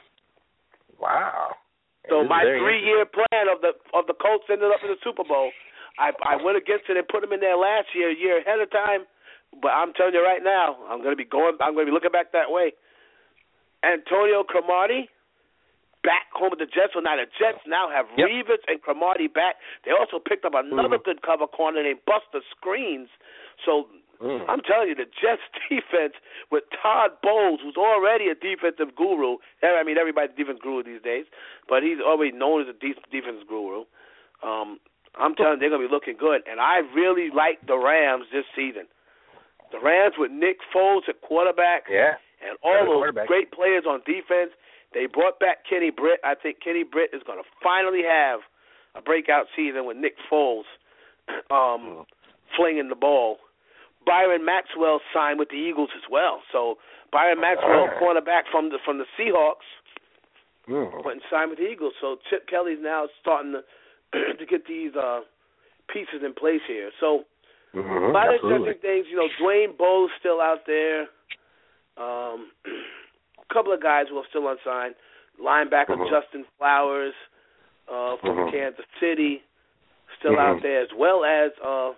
Wow. So my three-year plan of the of the Colts ended up in the Super Bowl. I I went against it and put them in there last year, a year ahead of time. But I'm telling you right now, I'm going to be going. I'm going to be looking back that way. Antonio Cromartie back home with the Jets. So now the Jets now have yep. Reeves and Cromartie back. They also picked up another mm-hmm. good cover corner named Buster Screens. So mm. I'm telling you, the Jets defense with Todd Bowles, who's already a defensive guru. I mean, everybody's a defense guru these days, but he's already known as a de- defense guru. Um, I'm telling you, they're going to be looking good. And I really like the Rams this season. The Rams with Nick Foles at quarterback yeah. and all those great players on defense. They brought back Kenny Britt. I think Kenny Britt is going to finally have a breakout season with Nick Foles um, mm. flinging the ball. Byron Maxwell signed with the Eagles as well. So Byron Maxwell, cornerback from the from the Seahawks, mm. went and signed with the Eagles. So Chip Kelly's now starting to to get these uh, pieces in place here. So mm-hmm, a lot absolutely. of interesting things. You know, Dwayne Bowe's still out there. Um, a couple of guys who are still unsigned. Linebacker mm-hmm. Justin Flowers uh, from mm-hmm. Kansas City, still mm-hmm. out there, as well as uh,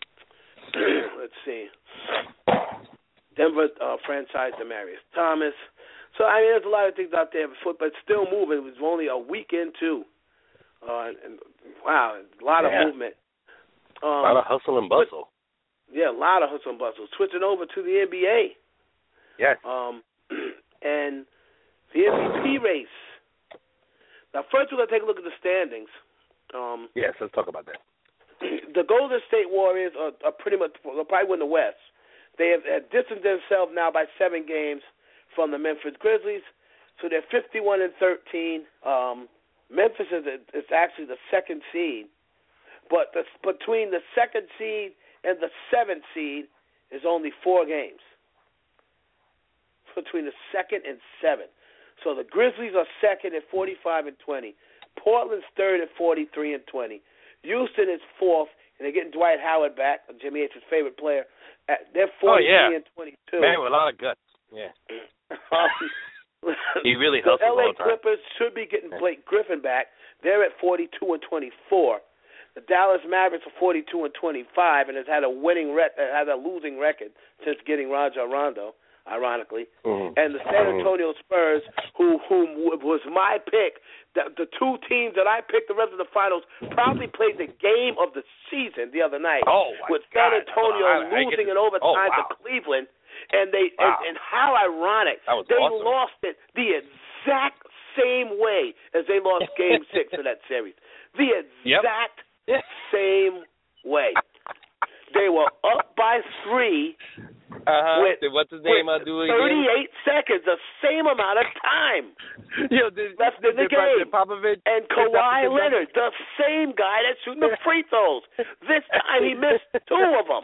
let's see, Denver uh, franchise Demaryius Thomas. So I mean, there's a lot of things out there, but it's still moving. It was only a week into. Uh, and wow, a lot yeah. of movement. Um, a lot of hustle and bustle. Yeah, a lot of hustle and bustle. Switching over to the N B A. Yes. Um, and the M V P race. Now, first we're going to take a look at the standings. Um, yes, let's talk about that. The Golden State Warriors are, are pretty much, they'll probably win the West. They have, have distanced themselves now by seven games from the Memphis Grizzlies. So they're fifty-one and thirteen. Um, Memphis is, a, is actually the second seed, but the, between the second seed and the seventh seed is only four games. Between the second and seventh. So the Grizzlies are second at forty-five and twenty. Portland's third at forty-three and twenty. Houston is fourth, and they're getting Dwight Howard back, Jimmy H's favorite player. At, they're forty-three oh, yeah. and twenty-two. Man with a lot of guts. Yeah. um, He really the hustles L A all the time. Clippers should be getting Blake Griffin back. They're at forty-two and twenty-four. The Dallas Mavericks are forty-two and twenty-five, and has had a winning rec- had a losing record since getting Rajon Rondo, ironically. Mm-hmm. And the San Antonio Spurs, who whom was my pick, the, the two teams that I picked the rest of the finals, probably played the game of the season the other night. Oh, with God. San Antonio oh, I, losing I in overtime oh, wow. to Cleveland. And they wow. and, and how ironic they awesome. lost it the exact same way as they lost Game Six of that series. The exact yep. same way. They were up by three. Uh-huh. With, What's his name? with I'll do it thirty-eight again. seconds, the same amount of time Yo, did, left in the did, game. Did Popovich, and Kawhi Leonard, the same guy that's shooting the free throws. This time he missed two of them.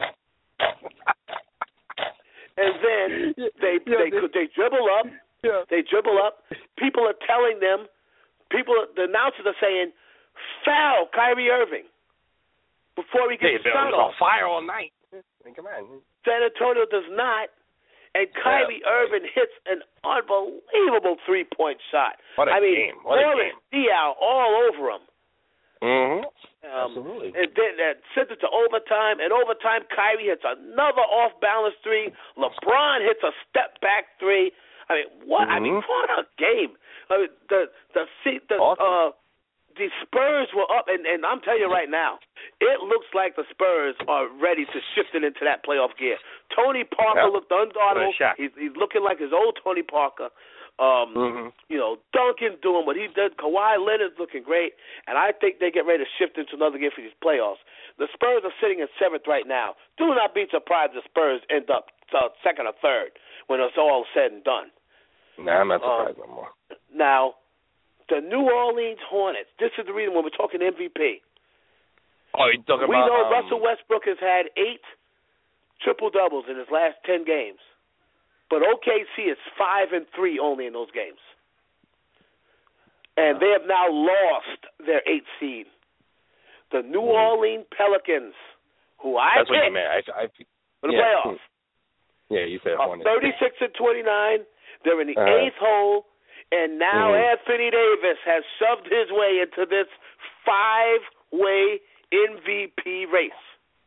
And then they Yo, they this, they dribble up. Yeah. They dribble up. People are telling them. People, the announcers are saying, "Foul, Kyrie Irving." Before he gets hey, shot on off. fire all night. Come on. San Antonio does not, and Kyrie yeah. Irving hits an unbelievable three-point shot. What a I mean, game! What a game! Diaw all over him. Mm-hmm. Um, Absolutely. And then that sent it to overtime. And overtime, Kyrie hits another off-balance three. LeBron hits a step-back three. I mean, what? Mm-hmm. I mean, what a game! I mean, the the the awesome. uh, the Spurs were up, and, and I'm telling you right now, it looks like the Spurs are ready to shift it into that playoff gear. Tony Parker yep. looked unguardable. He's, he's looking like his old Tony Parker. Um, mm-hmm. You know, Duncan doing what he did. Kawhi Leonard's looking great, and I think they get ready to shift into another gear for these playoffs. The Spurs are sitting in seventh right now. Do not be surprised if the Spurs end up uh, second or third when it's all said and done. No, nah, I'm not surprised um, no more. Now, the New Orleans Hornets. This is the reason when we're talking M V P. Oh, you're talking we about... know um, Russell Westbrook has had eight triple-doubles in his last ten games. But O K C is five and three only in those games. And they have now lost their eighth seed. The New mm. Orleans Pelicans, who I That's picked what you meant. I, I, for the yeah. playoffs. Yeah, you said Hornets. thirty-six and twenty-nine. They're in the uh, eighth hole. And now mm-hmm. Anthony Davis has shoved his way into this five-way M V P race.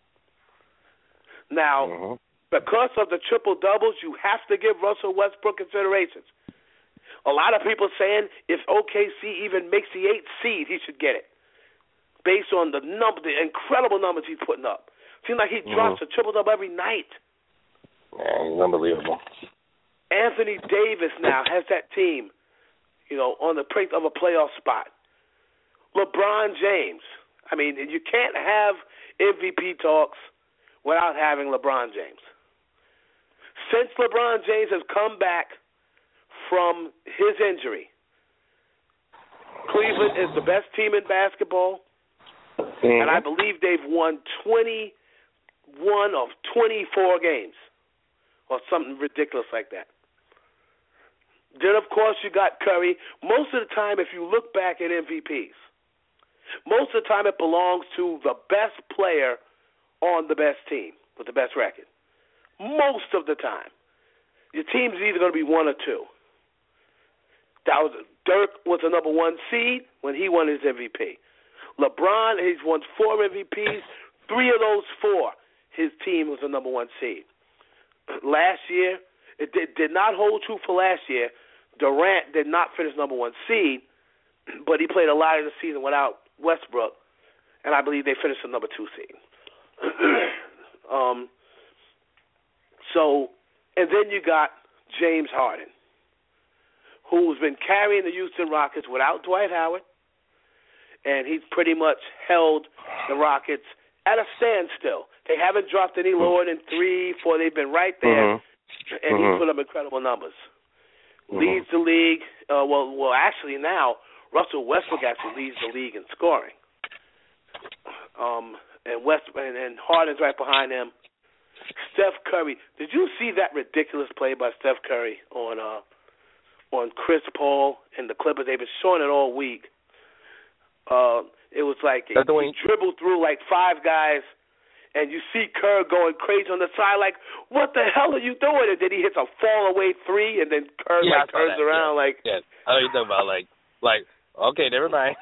Now, mm-hmm. because of the triple-doubles, you have to give Russell Westbrook considerations. A lot of people saying if O K C even makes the eighth seed, he should get it, based on the number, the incredible numbers he's putting up. Seems like he drops mm-hmm. a triple-double every night. Yeah, he's unbelievable. Anthony Davis now has that team, you know, on the brink of a playoff spot. LeBron James. I mean, you can't have M V P talks without having LeBron James. Since LeBron James has come back from his injury, Cleveland is the best team in basketball, mm-hmm. and I believe they've won twenty-one of twenty-four games, or something ridiculous like that. Then, of course, you got Curry. Most of the time, if you look back at M V Ps, most of the time it belongs to the best player on the best team with the best record. Most of the time. Your team's either going to be one or two. That was Dirk was the number one seed when he won his M V P. LeBron, he's won four M V Ps. Three of those four, his team was the number one seed. Last year, it did, did not hold true for last year. Durant did not finish number one seed, but he played a lot of the season without Westbrook, and I believe they finished the number two seed. um. So, and then you got James Harden, who's been carrying the Houston Rockets without Dwight Howard, and he's pretty much held the Rockets at a standstill. They haven't dropped any lower than three, four. They've been right there, mm-hmm. and mm-hmm. he's put up incredible numbers. Mm-hmm. Leads the league. Uh, well, well, actually now Russell Westbrook actually leads the league in scoring. Um, and West and, and Harden's right behind him. Steph Curry. Did you see that ridiculous play by Steph Curry on uh, on Chris Paul and the Clippers? They've been showing it all week. Uh, it was like he dribbled through like five guys, and you see Kerr going crazy on the side, like, what the hell are you doing? And then he hits a fall-away three, and then Kerr yeah, like turns that. around yeah. like... Yeah, I know you're talking about, like, like okay, never mind.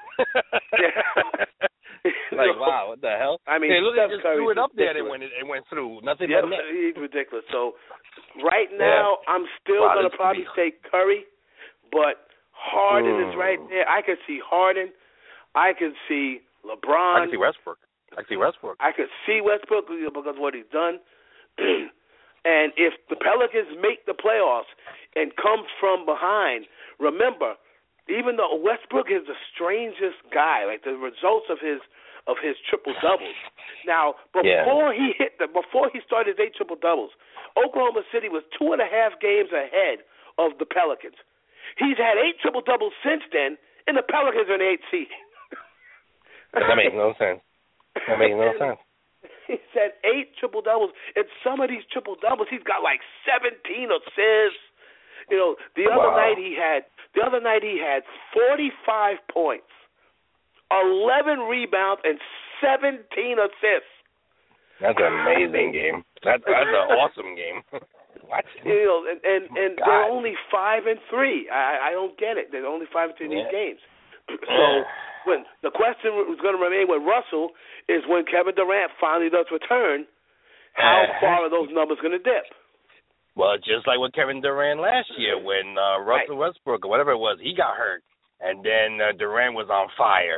Like, wow, what the hell? I mean, hey, look, Steph just Curry's threw it up ridiculous. there and went, it went through. Nothing yeah, but net. He's ridiculous. So, right now, yeah. I'm still wow, going to probably take Curry, but Harden mm. is right there. I can see Harden. I can see LeBron. I can see Westbrook. I can see Westbrook. I can see Westbrook because of what he's done. And if the Pelicans make the playoffs and come from behind, remember, even though Westbrook is the strangest guy, like the results of his of his triple doubles. Now, before yeah. he hit the before he started his eight triple doubles, Oklahoma City was two and a half games ahead of the Pelicans. He's had eight triple doubles since then, and the Pelicans are in the eighth seed. That makes no sense. That makes no sense. He's had eight triple doubles, and some of these triple doubles, he's got like seventeen assists. You know, the other wow. night he had the other night he had forty-five points, eleven rebounds, and seventeen assists. That's an amazing game. That, that's an awesome game. What? You know, and and, and they're only five and three. I I don't get it. They're only five and three in these games. So when the question was going to remain with Russell is when Kevin Durant finally does return, how far are those numbers going to dip? Well, just like with Kevin Durant last year when uh, Russell right. Westbrook or whatever it was, he got hurt, and then uh, Durant was on fire,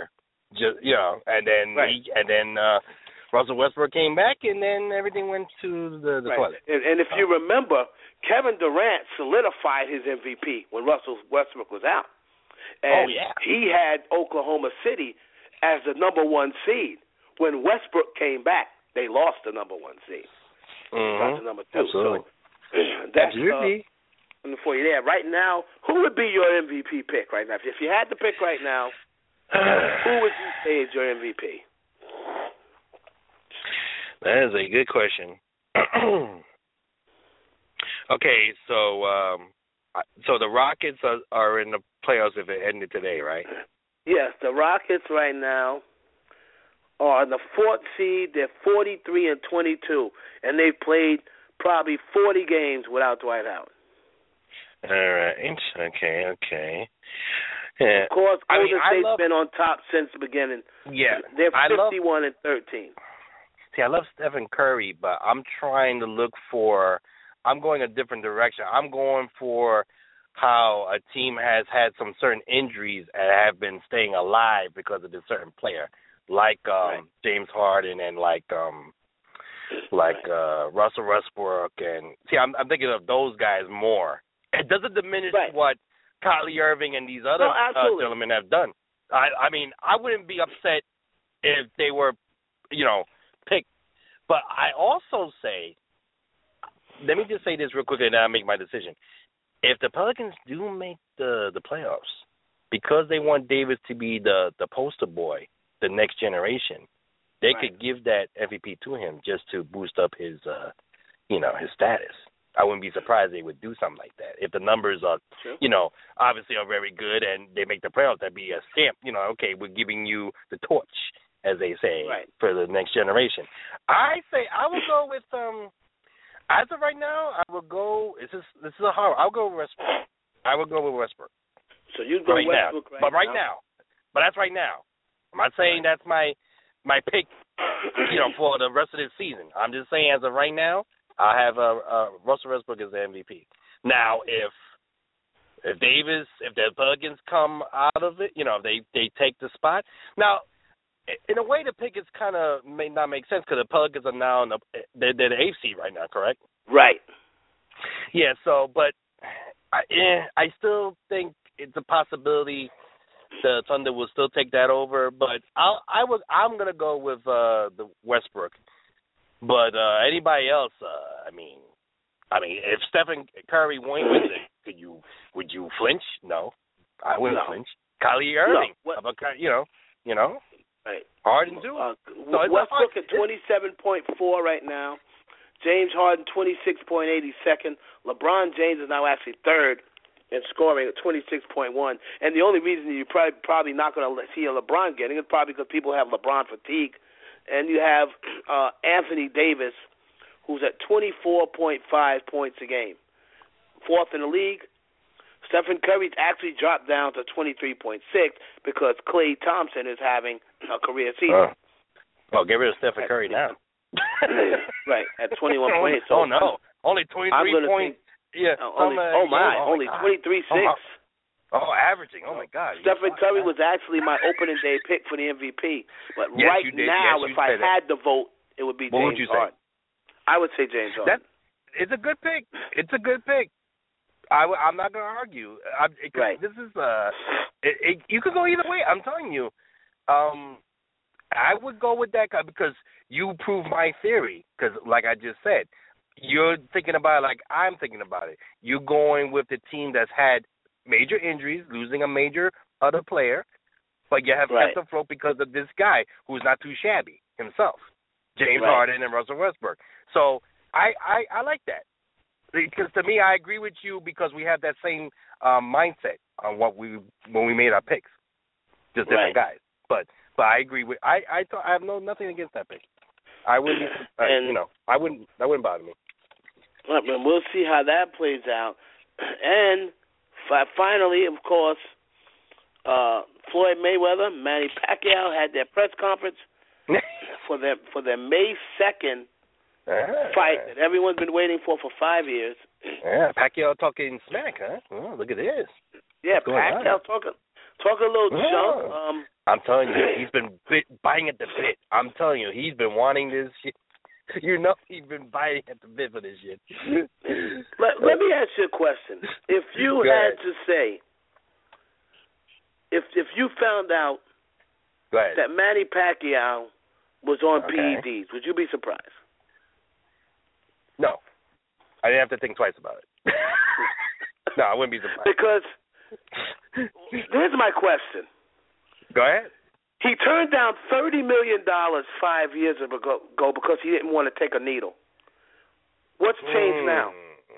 just you know, and then right. he, and then uh, Russell Westbrook came back, and then everything went to the, the right. toilet. And, and if you remember, Kevin Durant solidified his M V P when Russell Westbrook was out. And oh yeah, he had Oklahoma City as the number one seed. When Westbrook came back, they lost the number one seed. Mm-hmm. Got to number two. Absolutely. So that's Absolutely. Uh, for you there. Right now, who would be your M V P pick right now? If you had to pick right now, who would you say is your M V P? That is a good question. Okay, so um, so the Rockets are, are in the playoffs if it ended today, right? Yes, the Rockets right now are in the fourth seed. They're forty-three and twenty-two, and they've played probably forty games without Dwight Howard. All right. Okay. Okay. Yeah. Of course, Golden I mean, State's love, been on top since the beginning. Yeah. They're I fifty-one love, and thirteen. See, I love Stephen Curry, but I'm trying to look for. I'm going a different direction. I'm going for how a team has had some certain injuries and have been staying alive because of this certain player, like um, right. James Harden and like um, like uh, Russell Westbrook. And see, I'm, I'm thinking of those guys more. It doesn't diminish right. what Kyrie Irving and these other no, uh, gentlemen have done. I, I mean, I wouldn't be upset if they were, you know, picked. But I also say, let me just say this real quickly, and then I'll make my decision. If the Pelicans do make the, the playoffs, because they want Davis to be the, the poster boy, the next generation, they right. could give that M V P to him just to boost up his, uh, you know, his status. I wouldn't be surprised they would do something like that. If the numbers are, sure. you know, obviously are very good and they make the playoffs, that'd be a stamp. You know, okay, we're giving you the torch, as they say, right. for the next generation. I say I will go with, um, as of right now, I will go, this is, this is a hard, I'll go with Westbrook. I will go with Westbrook. So you go right Westbrook now. right But right now? now. But that's right now. I'm not saying that's my my pick, you know, for the rest of this season. I'm just saying as of right now, I have uh, uh, Russell Westbrook as the M V P. Now, if if Davis, if the Pelicans come out of it, you know, they they take the spot. Now, in a way, the pick is kind of may not make sense because the Pelicans are now in the they're, they're the eighth seed right now, correct? Right. Yeah. So, but I eh, I still think it's a possibility the Thunder will still take that over. But I'll, I was I'm gonna go with uh, the Westbrook. But uh, anybody else, uh, I mean, I mean, if Stephen Curry wins it, could you would you flinch? No, I wouldn't no. flinch. Kyrie Irving, no. How about, you know, you know, right. Harden too. Uh, so Westbrook at twenty-seven point four right now. James Harden twenty-six point eight. He's second. LeBron James is now actually third in scoring at twenty-six point one. And the only reason you're probably probably not going to see a LeBron getting it is probably because people have LeBron fatigue. And you have uh, Anthony Davis, who's at twenty-four point five points a game. Fourth in the league. Stephen Curry's actually dropped down to twenty-three point six because Klay Thompson is having a career season. Oh, well, get rid of Stephen Curry now. Right, at twenty-one point eight. So oh, no. Only twenty-three points. Yeah. Uh, only, uh, oh, my. Oh, only twenty-three Oh, six. Oh, averaging. Oh, my God. Stephen Curry was actually my opening day pick for the M V P. But yes, right you did. now, yes, if I had to vote, it would be what James would you Harden. Say? I would say James Harden. That, it's a good pick. It's a good pick. I, I'm not going to argue. I, it, right. This is uh, it, it, you could go either way. I'm telling you. Um, I would go with that guy because you prove my theory. Because, like I just said, you're thinking about it like I'm thinking about it. You're going with the team that's had major injuries, losing a major other player, but you have right. kept afloat because of this guy who's not too shabby himself, James right. Harden and Russell Westbrook. So I, I, I like that. Because to me, I agree with you because we have that same um, mindset on what we when we made our picks, just different right. guys. But but I agree with I I, th- I have no nothing against that pick. I wouldn't uh, and, you know I wouldn't that wouldn't bother me. Well, we'll see how that plays out. And fi- finally, of course, uh, Floyd Mayweather, Manny Pacquiao had their press conference for their for their May second. Ah. Fight that everyone's been waiting for for five years. Yeah, Pacquiao talking smack, huh? Oh, look at this. Yeah, What's going Pacquiao on? talking Talk a little Yeah. junk. Um, I'm telling you, he's been bit, biting at the bit. I'm telling you, he's been wanting this shit. You know, he's been biting at the bit for this shit. let, let me ask you a question. If you Go had ahead. to say, if if you found out Go ahead. that Manny Pacquiao was on Okay. P E Ds, would you be surprised? No. I didn't have to think twice about it. No, I wouldn't be surprised. Because here's my question. Go ahead. He turned down thirty million dollars five years ago because he didn't want to take a needle. What's changed Mm. now?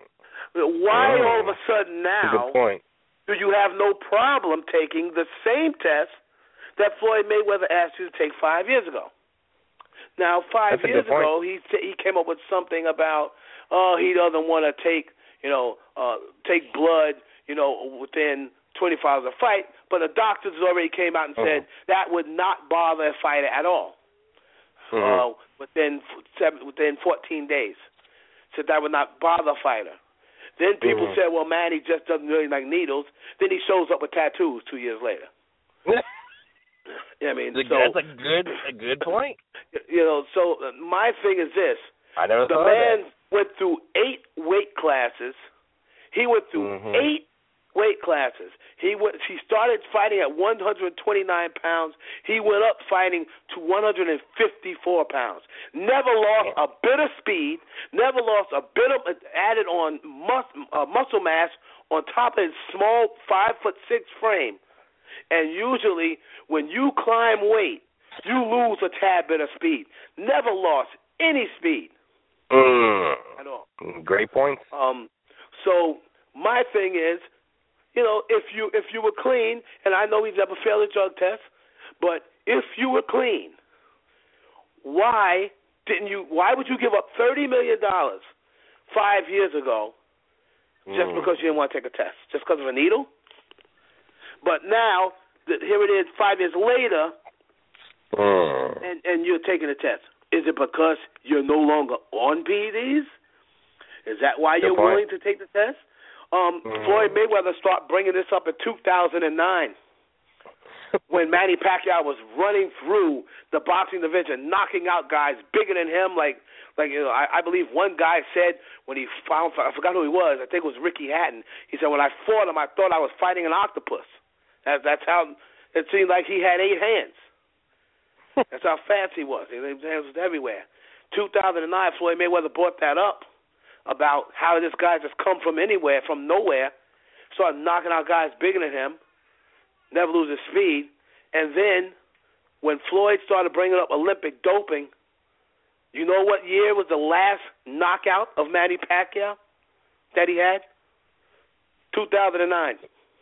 Why Mm. all of a sudden now Good point. do you have no problem taking the same test that Floyd Mayweather asked you to take five years ago? Now, five That's a years good point. ago, he he came up with something about, oh, he doesn't want to take, you know, uh, take blood, you know, within twenty-four hours of fight, but the doctors already came out and said Mm-hmm. that would not bother a fighter at all. Mm-hmm. Uh, within seven, within fourteen days, said that would not bother a fighter. Then people Mhm. said, well, Manny just doesn't really like needles. Then he shows up with tattoos two years later. Yeah, I mean, so That's a good, a good point. you know. So uh, my thing is this: I never the thought man of that. went through eight weight classes. He went through Mhm. eight weight classes. He went. He started fighting at one hundred twenty-nine pounds. He went up fighting to one hundred fifty-four pounds. Never lost a bit of speed. Never lost a bit of added on mus- uh, muscle mass on top of his small five foot six frame. And usually, when you climb weight, you lose a tad bit of speed. Never lost any speed Mm. at all. Great points. Um, so my thing is, you know, if you if you were clean, and I know he's never failed a drug test, but if you were clean, why didn't you? Why would you give up thirty million dollars five years ago just Mm. because you didn't want to take a test, just because of a needle? But now that here it is, five years later, Mm. and and you're taking a test. Is it because you're no longer on P E Ds? Is that why Good you're point. willing to take the test? Um, Mm. Floyd Mayweather started bringing this up in two thousand nine when Manny Pacquiao was running through the boxing division, knocking out guys bigger than him. Like, like you know, I, I believe one guy said when he found, I forgot who he was. I think it was Ricky Hatton. He said, when I fought him, I thought I was fighting an octopus. That, that's how it seemed like he had eight hands. That's how fast he was. His hands was everywhere. two thousand nine, Floyd Mayweather brought that up about how this guy just come from anywhere, from nowhere, started knocking out guys bigger than him, never lose his speed. And then when Floyd started bringing up Olympic doping, you know what year was the last knockout of Manny Pacquiao that he had? two thousand nine.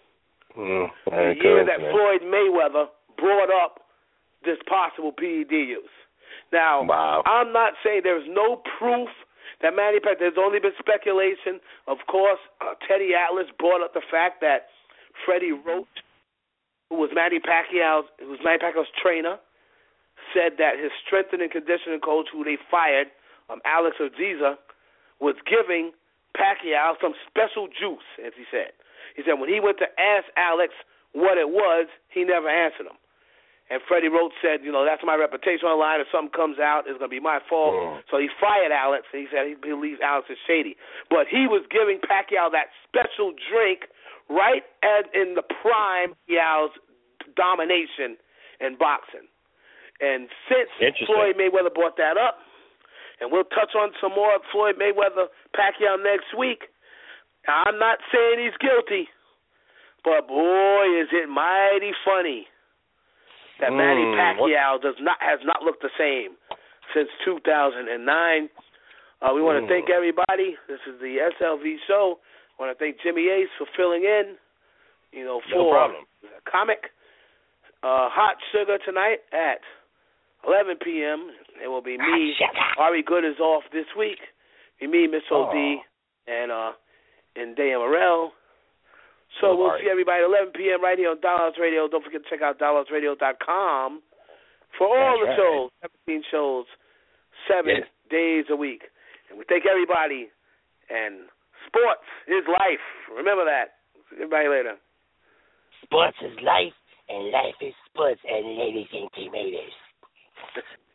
Mm. The year that Floyd Mayweather brought up this possible P E D use. Now, Wow. I'm not saying there's no proof that Manny Pacquiao, there's only been speculation. Of course, uh, Teddy Atlas brought up the fact that Freddie Roach, who was Manny Pacquiao's, who was Manny Pacquiao's trainer, said that his strength and conditioning coach, who they fired, um, Alex Urdiza, was giving Pacquiao some special juice, as he said. He said when he went to ask Alex what it was, he never answered him. And Freddie Roach said, you know, that's my reputation on the line. If something comes out, it's going to be my fault. Mm. So he fired Alex, and he said he believes Alex is shady. But he was giving Pacquiao that special drink right at, in the prime of Pacquiao's domination in boxing. And since Floyd Mayweather brought that up, and we'll touch on some more of Floyd Mayweather Pacquiao next week, I'm not saying he's guilty, but boy, is it mighty funny that mm, Manny Pacquiao does not has not looked the same since two thousand nine. Uh, we want to mm. thank everybody. This is the S L V show. I want to thank Jimmy Ace for filling in. You know, for no comic uh, Hot Sugar tonight at eleven p.m. It will be me. Ari Good is off this week. Be me, Miss O D, and uh, and Daya Morrell. So oh, we'll Ari. see everybody at eleven p.m. right here on Dollhouse Radio. Don't forget to check out dollhouse radio dot com for all That's the right. shows, seventeen shows, seven yes. days a week. And we thank everybody. And sports is life. Remember that. See everybody later. Sports is life. and life is sports and ladies and tomatoes.